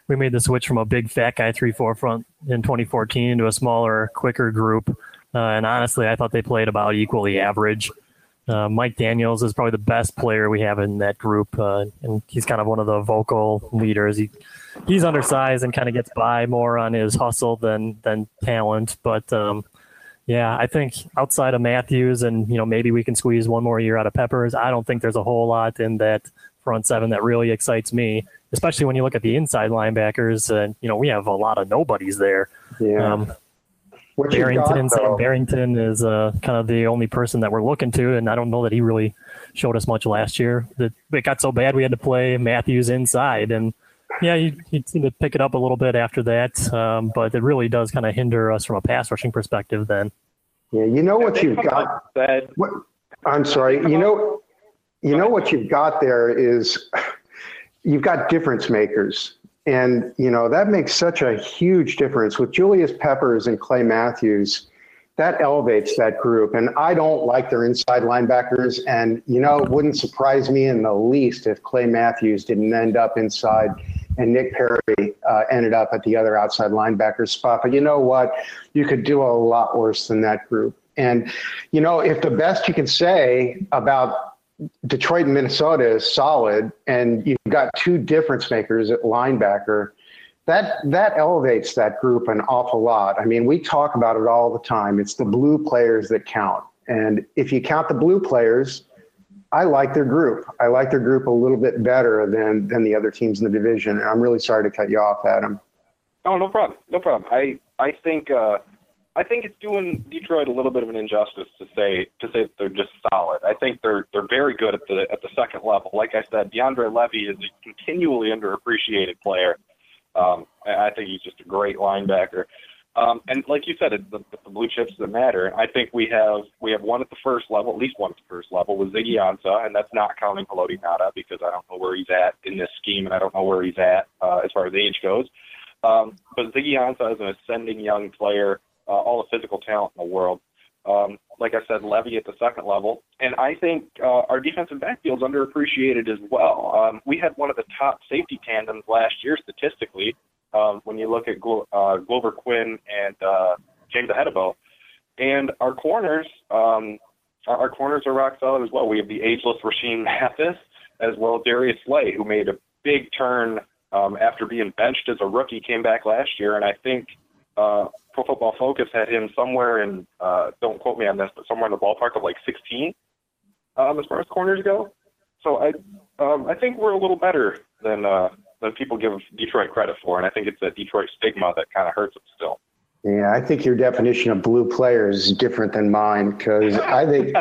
we made the switch from a big fat guy three four front in twenty fourteen into a smaller, quicker group. Uh, and honestly, I thought they played about equally average. Uh, Mike Daniels is probably the best player we have in that group, uh, and he's kind of one of the vocal leaders. He he's undersized and kind of gets by more on his hustle than than talent. But um, yeah, I think outside of Matthews, and you know maybe we can squeeze one more year out of Peppers, I don't think there's a whole lot in that front seven that really excites me. Especially when you look at the inside linebackers, and uh, you know we have a lot of nobodies there. Yeah. Um, What you Barrington, got, Sam though- Barrington is uh, kind of the only person that we're looking to, and I don't know that he really showed us much last year. That it got so bad we had to play Matthews inside, and yeah, he, he seemed to pick it up a little bit after that, um, but it really does kind of hinder us from a pass rushing perspective. Then, Yeah, you know what They you've come got. out and said, What, I'm sorry. You know, you know what you've got there is you've got difference makers. And, you know, that makes such a huge difference with Julius Peppers and Clay Matthews. That elevates that group. And I don't like their inside linebackers. And, you know, it wouldn't surprise me in the least if Clay Matthews didn't end up inside and Nick Perry uh, ended up at the other outside linebacker spot. But you know what? You could do a lot worse than that group. And, you know, if the best you can say about Detroit and Minnesota is solid, and you've got two difference makers at linebacker, that that elevates that group an awful lot. I mean, we talk about it all the time. It's the blue players that count. And if you count the blue players, I like their group. I like their group a little bit better than than the other teams in the division. And I'm really sorry to cut you off, Adam. Oh, no problem. No problem. I I think uh, I think it's doing Detroit a little bit of an injustice to say to say that they're just solid. I think they're they're very good at the at the second level. Like I said, DeAndre Levy is a continually underappreciated player. Um, I think he's just a great linebacker. Um, and like you said, it's the, the blue chips that matter. I think we have we have one at the first level, at least one at the first level, with Ziggy Ansah, and that's not counting Haloti Ngata because I don't know where he's at in this scheme, and I don't know where he's at uh, as far as age goes. Um, but Ziggy Ansah is an ascending young player. Uh, all the physical talent in the world. Um, like I said, Levy at the second level. And I think uh, our defensive backfield is underappreciated as well. Um, we had one of the top safety tandems last year statistically um, when you look at Glo- uh, Glover Quinn and uh, James Ahedebo. And our corners, um, our, our corners are rock solid as well. We have the ageless Rasheem Mathis as well as Darius Slay, who made a big turn um, after being benched as a rookie, came back last year. And I think uh, Pro Football Focus had him somewhere in, uh, don't quote me on this, but somewhere in the ballpark of like sixteen um, as far as corners go. So I um, I think we're a little better than uh, than people give Detroit credit for, and I think it's that Detroit stigma that kind of hurts them still. Yeah, I think your definition of blue players is different than mine because I think,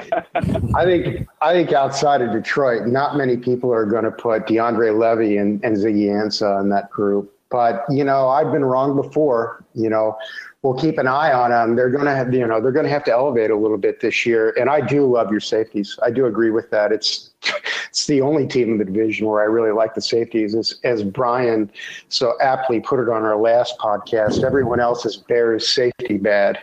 I think, I think outside of Detroit, not many people are going to put DeAndre Levy and, and Ziggy Ansah in that group. But you know, I've been wrong before. You know, we'll keep an eye on them. They're going to have, you know, they're going to have to elevate a little bit this year. And I do love your safeties. I do agree with that. It's, it's the only team in the division where I really like the safeties. As, as Brian so aptly put it on our last podcast, everyone else is Bears safety bad.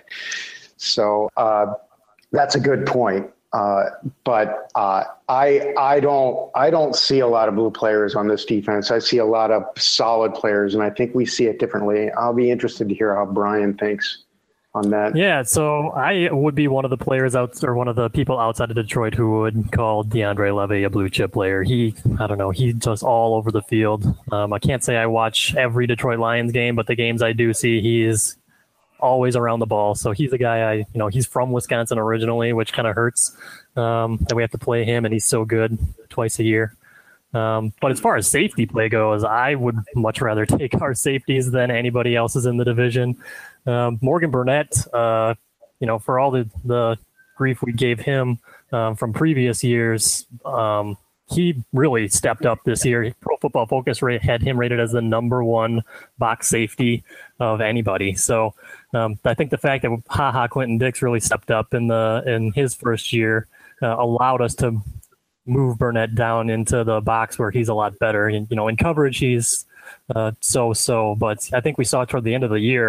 So uh, that's a good point. Uh, but uh, I I don't I don't see a lot of blue players on this defense. I see a lot of solid players, and I think we see it differently. I'll be interested to hear how Brian thinks on that. Yeah, so I would be one of the players out, or one of the people outside of Detroit who would call DeAndre Levy a blue chip player. He, I don't know, he's just all over the field. Um, I can't say I watch every Detroit Lions game, but the games I do see, he is always around the ball. So he's a guy I, you know, he's from Wisconsin originally, which kind of hurts um, that we have to play him, and he's so good twice a year. Um, but as far as safety play goes, I would much rather take our safeties than anybody else's in the division. Um, Morgan Burnett, uh, you know, for all the, the grief we gave him um, from previous years, um, he really stepped up this year. Pro Football Focus rate had him rated as the number one box safety of anybody. So um, I think the fact that Ha Ha Quentin Dix really stepped up in the in his first year uh, allowed us to move Burnett down into the box where he's a lot better. And, you know, in coverage, he's uh, so-so. But I think we saw toward the end of the year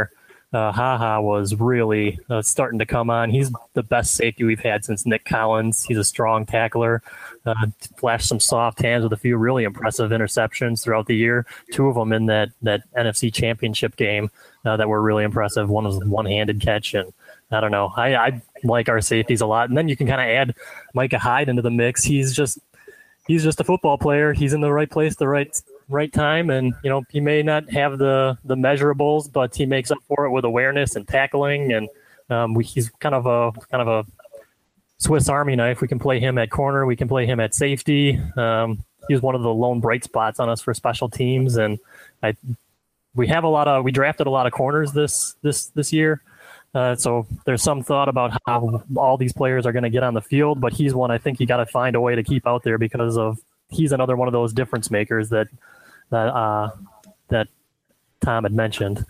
uh, Haha was really uh, starting to come on. He's the best safety we've had since Nick Collins. He's a strong tackler. Uh, flashed some soft hands with a few really impressive interceptions throughout the year. Two of them in that that N F C Championship game uh, that were really impressive. One was a one-handed catch, and I don't know. I, I like our safeties a lot. And then you can kind of add Micah Hyde into the mix. He's just he's just a football player. He's in the right place, the right right time, and you know he may not have the the measurables, but he makes up for it with awareness and tackling. And um, we, he's kind of a kind of a Swiss Army knife. We can play him at corner. We can play him at safety. Um, he's one of the lone bright spots on us for special teams, and I we have a lot of we drafted a lot of corners this this this year. Uh, so there's some thought about how all these players are going to get on the field, but he's one I think you got to find a way to keep out there because of he's another one of those difference makers that that uh, that Tom had mentioned.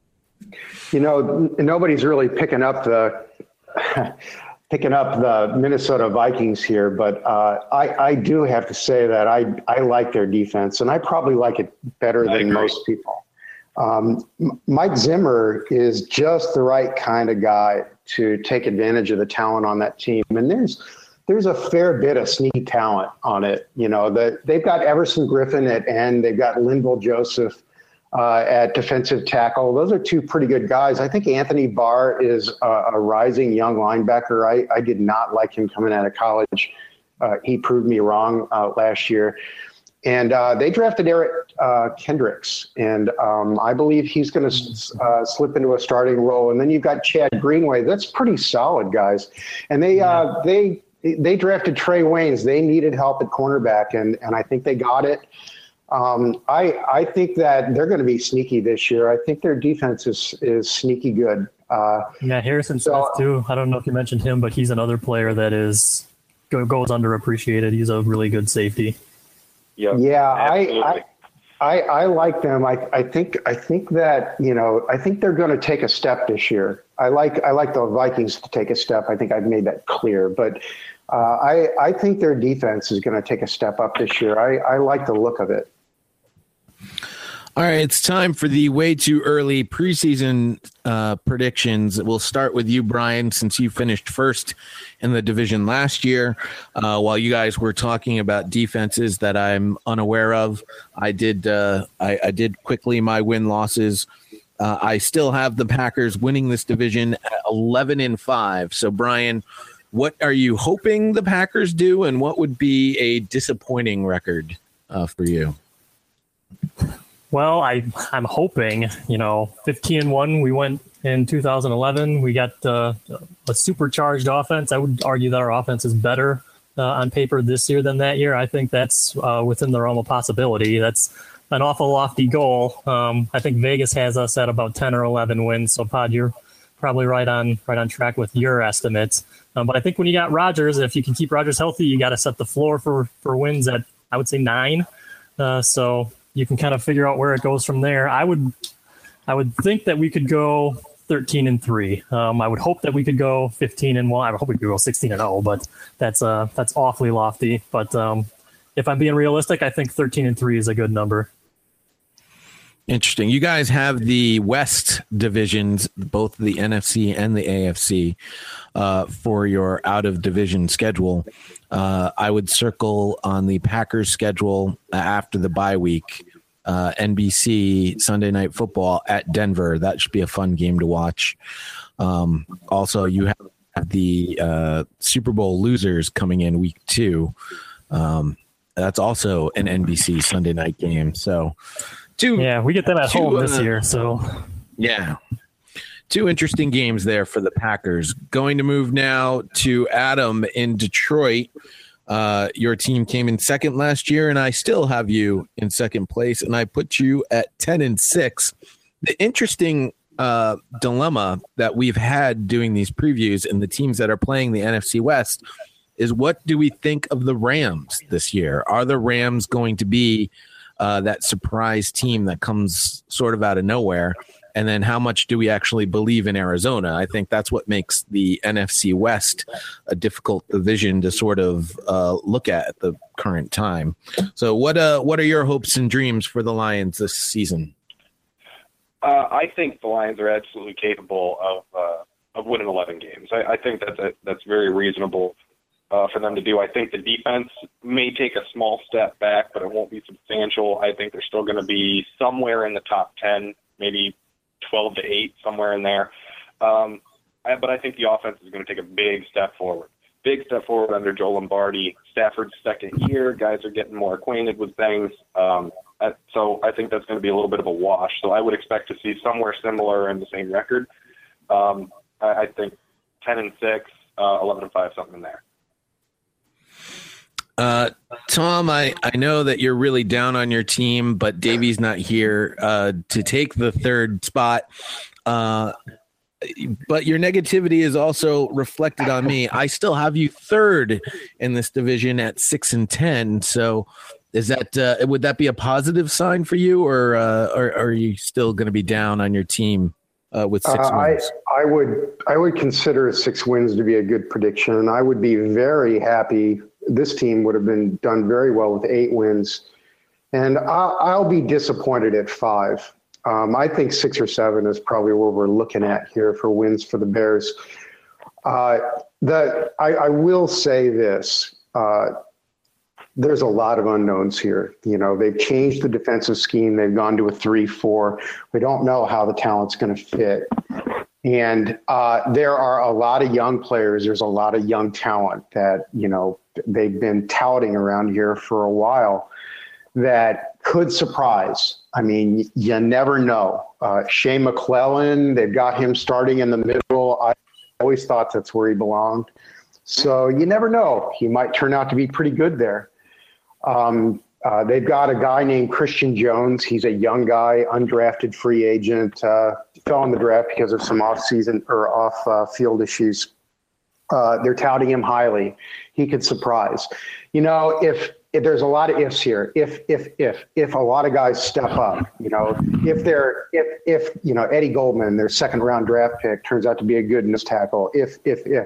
You know, nobody's really picking up the picking up the Minnesota Vikings here, but uh, I, I do have to say that I I like their defense, and I probably like it better than most people. Um, Mike Zimmer is just the right kind of guy to take advantage of the talent on that team. And there's there's a fair bit of sneaky talent on it. You know, the, they've got Everson Griffin at end. They've got Linval Joseph uh, at defensive tackle. Those are two pretty good guys. I think Anthony Barr is a, a rising young linebacker. I, I did not like him coming out of college. Uh, he proved me wrong uh, last year. And uh, they drafted Eric uh, Kendricks, and um, I believe he's going to uh, slip into a starting role. And then you've got Chad Greenway. That's pretty solid, guys. And they uh, they they drafted Trey Waynes. They needed help at cornerback, and and I think they got it. Um, I I think that they're going to be sneaky this year. I think their defense is is sneaky good. Uh, yeah, Harrison so, Smith too. I don't know if you mentioned him, but he's another player that is goes underappreciated. He's a really good safety. Yep, yeah, I, I, I I like them. I, I think I think that you know I think they're going to take a step this year. I like I like the Vikings to take a step. I think I've made that clear. But uh, I I think their defense is going to take a step up this year. I, I like the look of it. All right, it's time for the way too early preseason uh, predictions. We'll start with you, Brian, since you finished first in the division last year. Uh, while you guys were talking about defenses that I'm unaware of, I did uh, I, I did quickly my win losses. Uh, I still have the Packers winning this division at eleven and five. So, Brian, what are you hoping the Packers do, and what would be a disappointing record uh, for you? Well, I, I'm hoping, you know, fifteen and one, we went in two thousand eleven. We got uh, a supercharged offense. I would argue that our offense is better uh, on paper this year than that year. I think that's uh, within the realm of possibility. That's an awful lofty goal. Um, I think Vegas has us at about ten or eleven wins. So, Pod, you're probably right on right on track with your estimates. Um, but I think when you got Rodgers, if you can keep Rodgers healthy, you got to set the floor for, for wins at, I would say, nine. Uh, so you can kind of figure out where it goes from there. I would, I would think that we could go thirteen and three. Um, I would hope that we could go fifteen and one. I would hope we could go sixteen and zero, but that's uh that's awfully lofty. But um, if I'm being realistic, I think thirteen and three is a good number. Interesting. You guys have the West divisions, both the N F C and the A F C, uh, for your out of division schedule. Uh, I would circle on the Packers schedule after the bye week, uh, N B C Sunday Night Football at Denver. That should be a fun game to watch. Um, also, you have the uh, Super Bowl losers coming in week two. Um, that's also an N B C Sunday night game. So, two, yeah, we get them at two, home this uh, year. So, yeah. Two interesting games there for the Packers. Going to move now to Adam in Detroit. Uh, your team came in second last year, and I still have you in second place, and I put you at ten and six. The interesting uh, dilemma that we've had doing these previews and the teams that are playing the N F C West is, what do we think of the Rams this year? Are the Rams going to be uh, that surprise team that comes sort of out of nowhere? And then how much do we actually believe in Arizona? I think that's what makes the N F C West a difficult division to sort of uh, look at at the current time. So what uh, what are your hopes and dreams for the Lions this season? Uh, I think the Lions are absolutely capable of uh, of winning eleven games. I, I think that's a, that's very reasonable uh, for them to do. I think the defense may take a small step back, but it won't be substantial. I think they're still going to be somewhere in the top ten, maybe twelve to eight, somewhere in there. Um, I, but I think the offense is going to take a big step forward. Big step forward under Joe Lombardi. Stafford's second year. Guys are getting more acquainted with things. Um, so I think that's going to be a little bit of a wash. So I would expect to see somewhere similar in the same record. Um, I, I think ten and six, uh, eleven and five, something in there. Uh, Tom, I, I know that you're really down on your team, but Davey's not here uh, to take the third spot. Uh, but your negativity is also reflected on me. I still have you third in this division at six and ten. So is that uh, would that be a positive sign for you, or uh, or, or are you still going to be down on your team uh, with six uh, wins? I, I would I would consider six wins to be a good prediction, and I would be very happy. This team would have been done very well with eight wins, and I'll, I'll be disappointed at five. Um, I think six or seven is probably what we're looking at here for wins for the Bears. Uh, the I, I will say this: uh, there's a lot of unknowns here. You know, they've changed the defensive scheme. They've gone to a three four. We don't know how the talent's going to fit. And uh, there are a lot of young players. There's a lot of young talent that, you know, they've been touting around here for a while that could surprise. I mean, you never know. Uh, Shane McClellan, they've got him starting in the middle. I always thought that's where he belonged. So you never know. He might turn out to be pretty good there. Um, uh, they've got a guy named Christian Jones. He's a young guy, undrafted free agent, uh, fell in the draft because of some off-season or off-field uh, issues. Uh, they're touting him highly. He could surprise. You know, if, if there's a lot of ifs here, if if if if a lot of guys step up, you know, if they're if if you know Eddie Goldman, their second round draft pick, turns out to be a good nose tackle. If if if.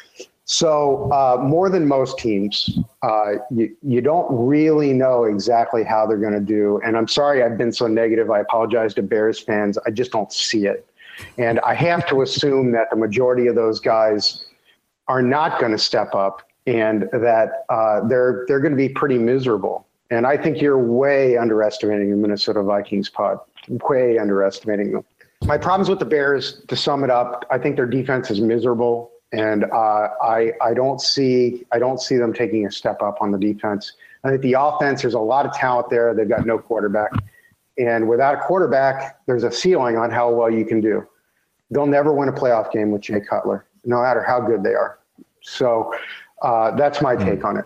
So uh, more than most teams, uh, you, you don't really know exactly how they're going to do. And I'm sorry I've been so negative. I apologize to Bears fans. I just don't see it. And I have to assume that the majority of those guys are not going to step up and that uh, they're they're going to be pretty miserable. And I think you're way underestimating the Minnesota Vikings, pod, way underestimating them. My problems with the Bears, to sum it up, I think their defense is miserable. And uh, I I don't see I don't see them taking a step up on the defense. I think the offense, there's a lot of talent there. They've got no quarterback, and without a quarterback, there's a ceiling on how well you can do. They'll never win a playoff game with Jay Cutler, no matter how good they are. So uh, that's my take on it.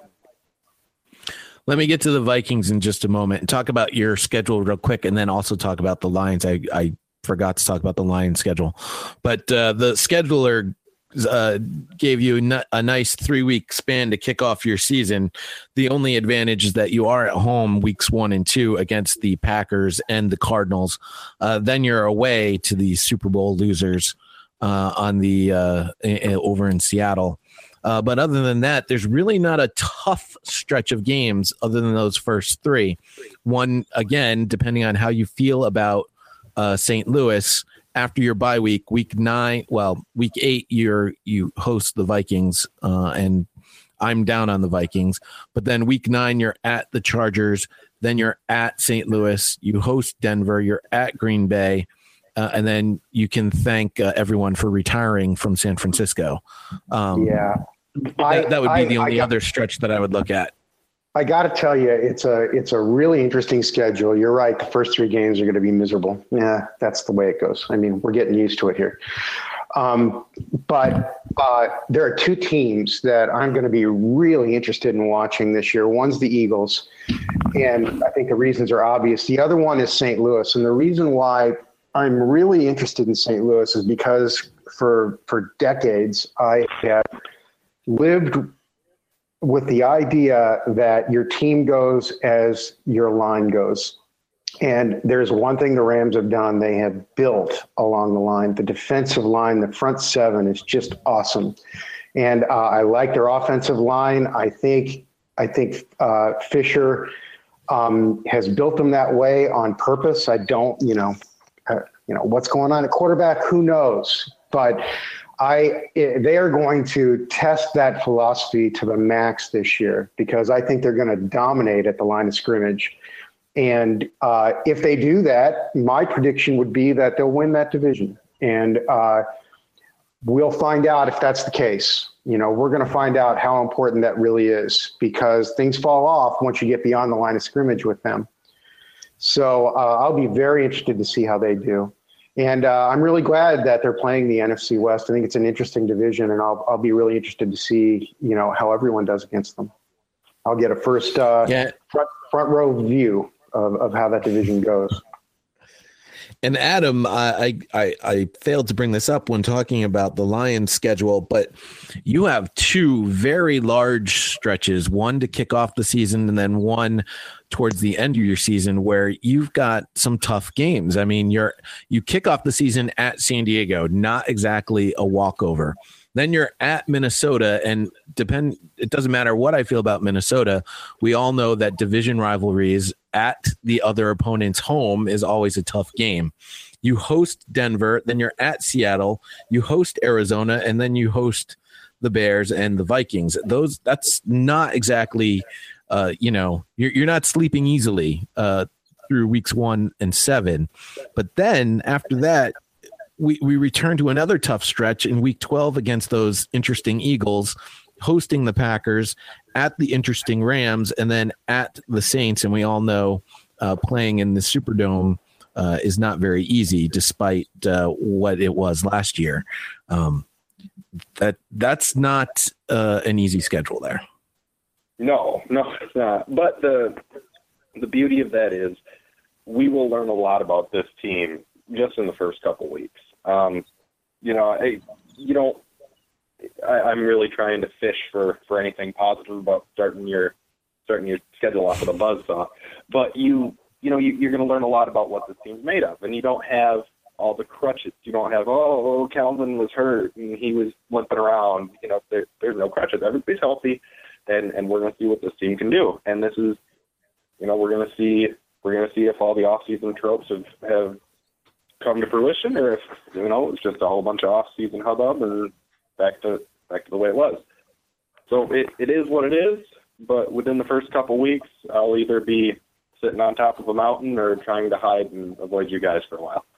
Let me get to the Vikings in just a moment and talk about your schedule real quick, and then also talk about the Lions. I I forgot to talk about the Lions schedule, but uh, the scheduler Uh, gave you a nice three-week span to kick off your season. The only advantage is that you are at home weeks one and two against the Packers and the Cardinals. Uh, then you're away to the Super Bowl losers uh, on the uh, over in Seattle. Uh, but other than that, there's really not a tough stretch of games other than those first three. One, again, depending on how you feel about uh, Saint Louis. After your bye week, week nine, well, week eight, you're you host the Vikings, uh, and I'm down on the Vikings. But then week nine, you're at the Chargers. Then you're at Saint Louis. You host Denver. You're at Green Bay, uh, and then you can thank uh, everyone for retiring from San Francisco. Um, yeah, that, that would be I, the only I, other stretch that I would look at. I got to tell you, it's a it's a really interesting schedule. You're right. The first three games are going to be miserable. Yeah, that's the way it goes. I mean, we're getting used to it here. Um, but uh, there are two teams that I'm going to be really interested in watching this year. One's the Eagles, and I think the reasons are obvious. The other one is Saint Louis, and the reason why I'm really interested in Saint Louis is because for for decades I have lived with the idea that your team goes as your line goes. And there's one thing the Rams have done. They have built along the line. The defensive line, the front seven is just awesome. And uh, I like their offensive line. I think I think uh, Fisher um, has built them that way on purpose. I don't, you know, uh, you know, what's going on at quarterback, who knows? But I, they are going to test that philosophy to the max this year, because I think they're going to dominate at the line of scrimmage. And uh, if they do that, my prediction would be that they'll win that division. And uh, we'll find out if that's the case. You know, we're going to find out how important that really is, because things fall off once you get beyond the line of scrimmage with them. So uh, I'll be very interested to see how they do. And uh, I'm really glad that they're playing the N F C West. I think it's an interesting division, and I'll I'll be really interested to see, you know, how everyone does against them. I'll get a first uh, yeah. front, front row view of, of how that division goes. And Adam, I, I I failed to bring this up when talking about the Lions schedule, but you have two very large stretches, one to kick off the season and then one towards the end of your season, where you've got some tough games. I mean, you're you kick off the season at San Diego, not exactly a walkover. Then you're at Minnesota, and depend. It doesn't matter what I feel about Minnesota. We all know that division rivalries at the other opponent's home is always a tough game. You host Denver, then you're at Seattle, you host Arizona, and then you host the Bears and the Vikings. Those that's not exactly, uh, you know, you're you're not sleeping easily uh, through weeks one and seven. But then after that, we we return to another tough stretch in week twelve against those interesting Eagles, hosting the Packers, at the interesting Rams, and then at the Saints. And we all know uh, playing in the Superdome uh, is not very easy, despite uh, what it was last year. Um, that that's not uh, an easy schedule there. No, no, it's not. But the the beauty of that is we will learn a lot about this team just in the first couple weeks. Um, you know, I, you don't. I, I'm really trying to fish for, for anything positive about starting your starting your schedule off with a buzzsaw. But you you know you, you're going to learn a lot about what this team's made of, and you don't have all the crutches. You don't have oh, oh Calvin was hurt and he was limping around. You know, there, there's no crutches. Everybody's healthy, and, and we're going to see what this team can do. And this is, you know, we're going to see we're going to see if all the off-season tropes have have come to fruition, or if, you know, it's just a whole bunch of off-season hubbub and back to back to the way it was. So it, it is what it is, but within the first couple weeks, I'll either be sitting on top of a mountain or trying to hide and avoid you guys for a while.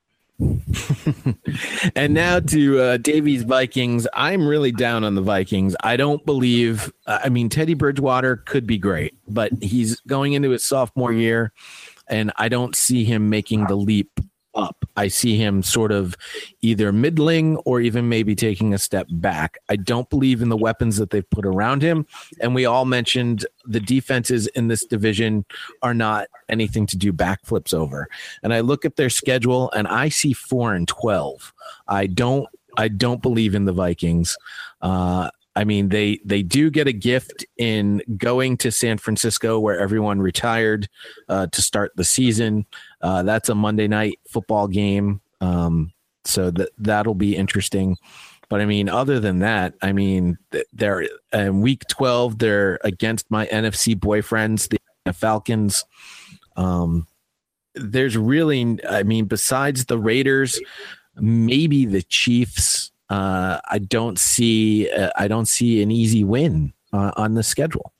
And now to uh, Davies Vikings. I'm really down on the Vikings. I don't believe, I mean, Teddy Bridgewater could be great, but he's going into his sophomore year, and I don't see him making the leap up. I see him sort of either middling or even maybe taking a step back. I don't believe in the weapons that they've put around him. And we all mentioned the defenses in this division are not anything to do backflips over. And I look at their schedule and I see four and twelve. I don't, I don't believe in the Vikings. Uh, I mean, they they do get a gift in going to San Francisco, where everyone retired uh, to start the season. Uh, that's a Monday night football game, um, so that that'll be interesting. But I mean, other than that, I mean, they're in week twelve. They're against my N F C boyfriends, the Falcons. Um, there's really, I mean, besides the Raiders, maybe the Chiefs. Uh, I don't see uh, I don't see an easy win uh, on the schedule.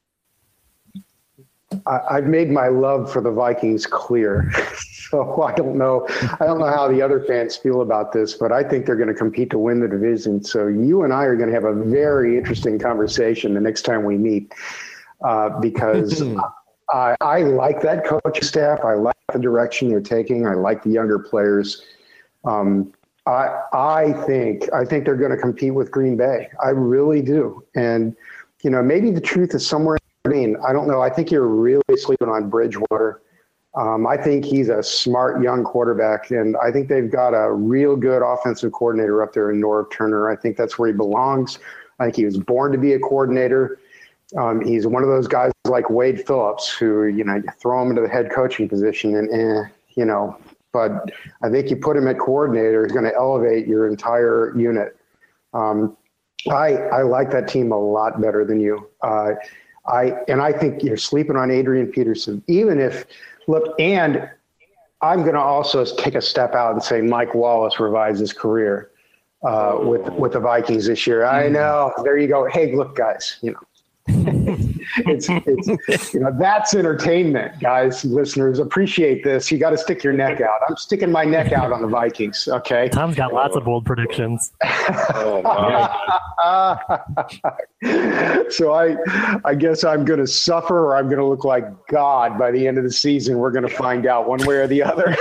I, I've made my love for the Vikings clear, so I don't know. I don't know how the other fans feel about this, but I think they're going to compete to win the division. So you and I are going to have a very interesting conversation the next time we meet, uh, because I, I like that coaching staff. I like the direction they're taking. I like the younger players. Um, I I think I think they're going to compete with Green Bay. I really do. And, you know, maybe the truth is somewhere in between. I don't know. I think you're really sleeping on Bridgewater. Um, I think he's a smart young quarterback, and I think they've got a real good offensive coordinator up there in Norv Turner. I think that's where he belongs. I think he was born to be a coordinator. Um, he's one of those guys like Wade Phillips who, you know, you throw him into the head coaching position and, eh, you know, but I think you put him at coordinator, he's going to elevate your entire unit. Um, I I like that team a lot better than you. Uh, I and I think you're sleeping on Adrian Peterson. Even if look, and I'm going to also take a step out and say Mike Wallace revives his career uh, with with the Vikings this year. I know. There you go. Hey, look, guys. You know, it's it's you know that's entertainment, guys. Listeners, appreciate this. You got to stick your neck out. I'm sticking my neck out on the Vikings. Okay. Tom's got lots of bold predictions. Oh, my. So I, I guess I'm going to suffer, or I'm going to look like God by the end of the season. We're going to find out one way or the other.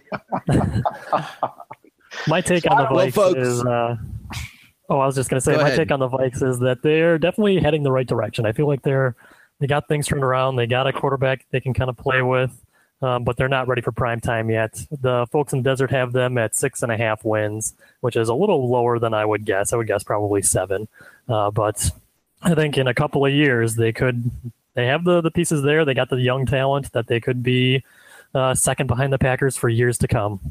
My take on the Well, Vikes folks- is. Uh, oh, I was just going to say, Go my ahead. take on the Vikes is that they're definitely heading the right direction. I feel like they're they got things turned around. They got a quarterback they can kind of play with, um, but they're not ready for prime time yet. The folks in Desert have them at six and a half wins, which is a little lower than I would guess. I would guess probably seven, uh, but I think in a couple of years they could. They have the the pieces there. They got the young talent that they could be uh, second behind the Packers for years to come.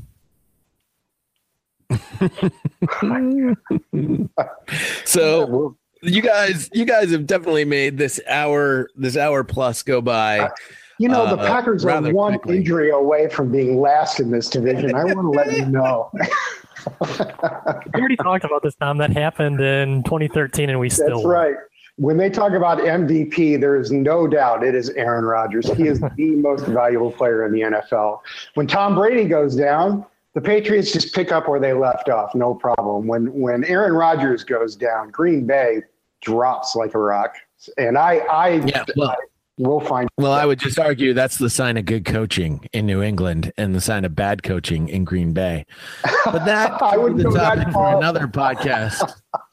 So you guys, you guys have definitely made this hour, this hour plus go by. You know, the Uh, Packers are rather one quickly. injury away from being last in this division. I want to let you know. We already talked about this, Tom. That happened in twenty thirteen, and we still That's won. right. When they talk about M V P, there is no doubt it is Aaron Rodgers. He is the most valuable player in the N F L. When Tom Brady goes down, the Patriots just pick up where they left off, no problem. When when Aaron Rodgers goes down, Green Bay drops like a rock. And I, I, Yeah, well- I will find. Well, I would just argue that's the sign of good coaching in New England and the sign of bad coaching in Green Bay. But that I could wouldn't be the go that topic for far. another podcast.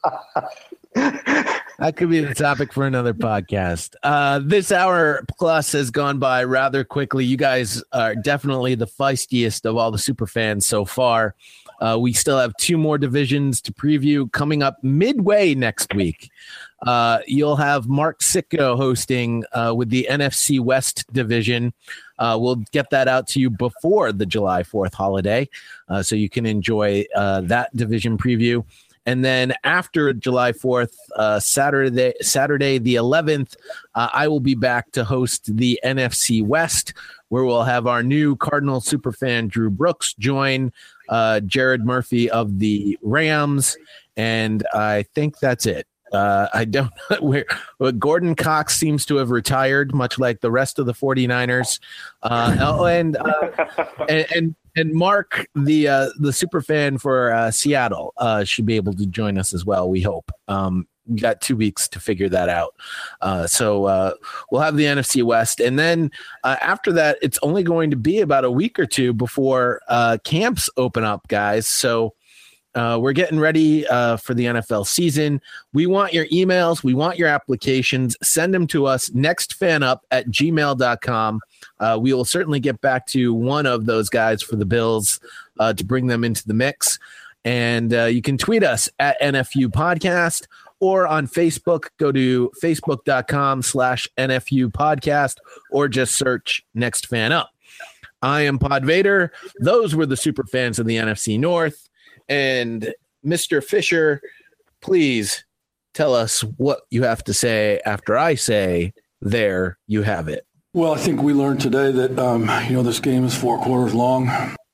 That could be the topic for another podcast. Uh, this hour plus has gone by rather quickly. You guys are definitely the feistiest of all the super fans so far. Uh, we still have two more divisions to preview coming up midway next week. Uh, you'll have Mark Sitko hosting uh, with the N F C West division. Uh, we'll get that out to you before the July fourth holiday, uh, so you can enjoy uh, that division preview. And then after July fourth, uh, Saturday, Saturday the eleventh, uh, I will be back to host the N F C West, where we'll have our new Cardinal superfan Drew Brooks join uh, Jared Murphy of the Rams, and I think that's it. Uh, I don't where well, Gordon Cox seems to have retired, much like the rest of the 49ers. Uh, oh, and, uh, and and and Mark, the uh, the super fan for uh, Seattle, uh, should be able to join us as well. We hope. Um, we got two weeks to figure that out. Uh, so uh, we'll have the N F C West, and then uh, after that, it's only going to be about a week or two before uh, camps open up, guys. So. Uh, we're getting ready uh, for the N F L season. We want your emails. We want your applications. Send them to us, nextfanup at gmail dot com. Uh, we will certainly get back to one of those guys for the Bills uh, to bring them into the mix. And uh, you can tweet us at N F U Podcast or on Facebook. Go to facebook.com slash NFU Podcast or just search Next Fan Up. I am Pod Vader. Those were the super fans of the N F C North. And Mister Fisher, please tell us what you have to say after I say, there you have it. Well, I think we learned today that, um, you know, this game is four quarters long.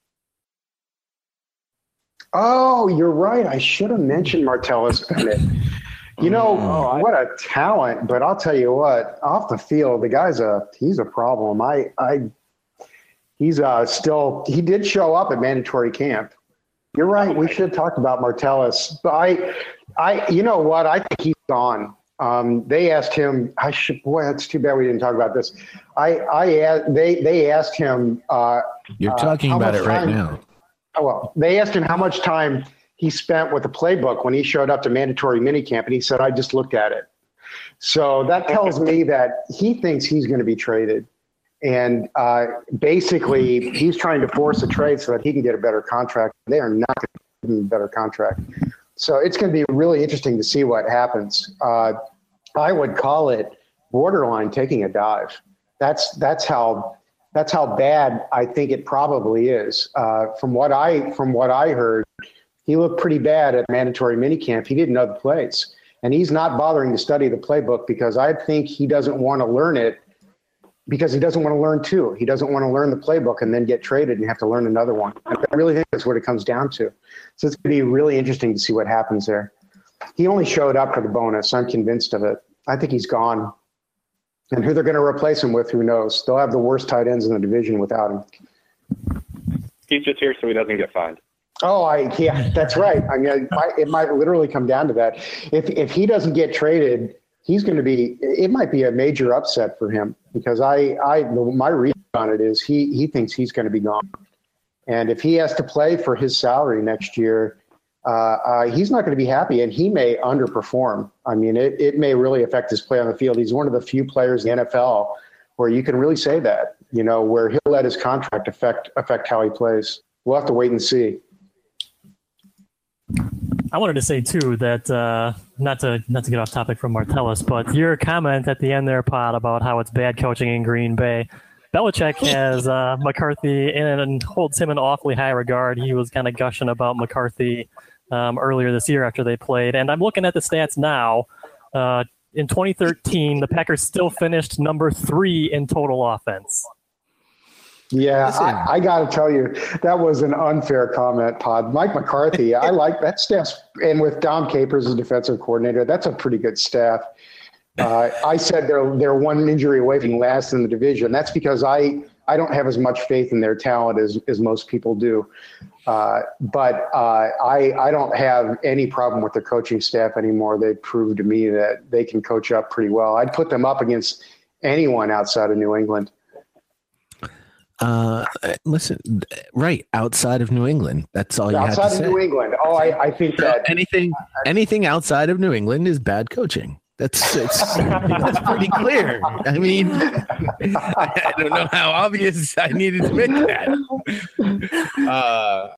Oh, you're right. I should have mentioned Martellus Bennett. You know, Oh, what a talent, but I'll tell you what, off the field, the guy's a, he's a problem. I, I, he's uh, still, he did show up at mandatory camp. You're right. We should talk about Martellus. But I, I, you know what? I think he's gone. Um, they asked him. I should. Boy, that's too bad we didn't talk about this. I, I, they, they asked him. Uh, You're uh, talking how about much it right time- now. Oh, well, they asked him how much time he spent with the playbook when he showed up to mandatory minicamp, and he said, "I just looked at it." So that tells me that he thinks he's going to be traded. And uh, basically, he's trying to force a trade so that he can get a better contract. They are not going to give him a better contract. So it's going to be really interesting to see what happens. Uh, I would call it borderline taking a dive. That's that's how that's how bad I think it probably is. Uh, from what I from what I heard, he looked pretty bad at mandatory minicamp. He didn't know the plays, and he's not bothering to study the playbook because I think he doesn't want to learn it because he doesn't want to learn two. He doesn't want to learn the playbook and then get traded and have to learn another one. I really think that's what it comes down to. So it's going to be really interesting to see what happens there. He only showed up for the bonus. I'm convinced of it. I think he's gone. And who they're going to replace him with, who knows? They'll have the worst tight ends in the division without him. He's just here so he doesn't get fined. Oh, I yeah, that's right. I mean, it might, it might literally come down to that. If if he doesn't get traded, he's going to be. It might be a major upset for him because I I my read on it is he he thinks he's going to be gone, and if he has to play for his salary next year, uh, uh, he's not going to be happy, and he may underperform. I mean, it it may really affect his play on the field. He's one of the few players in the N F L where you can really say that, you know, where he'll let his contract affect affect how he plays. We'll have to wait and see. I wanted to say too that uh, not to not to get off topic from Martellus, but your comment at the end there, Pod, about how it's bad coaching in Green Bay. Belichick has uh, McCarthy in and holds him in awfully high regard. He was kind of gushing about McCarthy um, earlier this year after they played, and I'm looking at the stats now. Uh, in twenty thirteen, the Packers still finished number three in total offense. Yeah, I, I got to tell you, that was an unfair comment, Pod. Mike McCarthy, I like that staff. And with Dom Capers as defensive coordinator, that's a pretty good staff. Uh, I said they're, they're one injury away from last in the division. That's because I, I don't have as much faith in their talent as, as most people do. Uh, but uh, I, I don't have any problem with the coaching staff anymore. They've proved to me that they can coach up pretty well. I'd put them up against anyone outside of New England. Uh, listen, right outside of New England. That's all you have to say. Outside of New England. Oh, I, I think that anything, anything outside of New England is bad coaching. That's it's that's pretty clear. I mean, I don't know how obvious I needed to make that. Uh,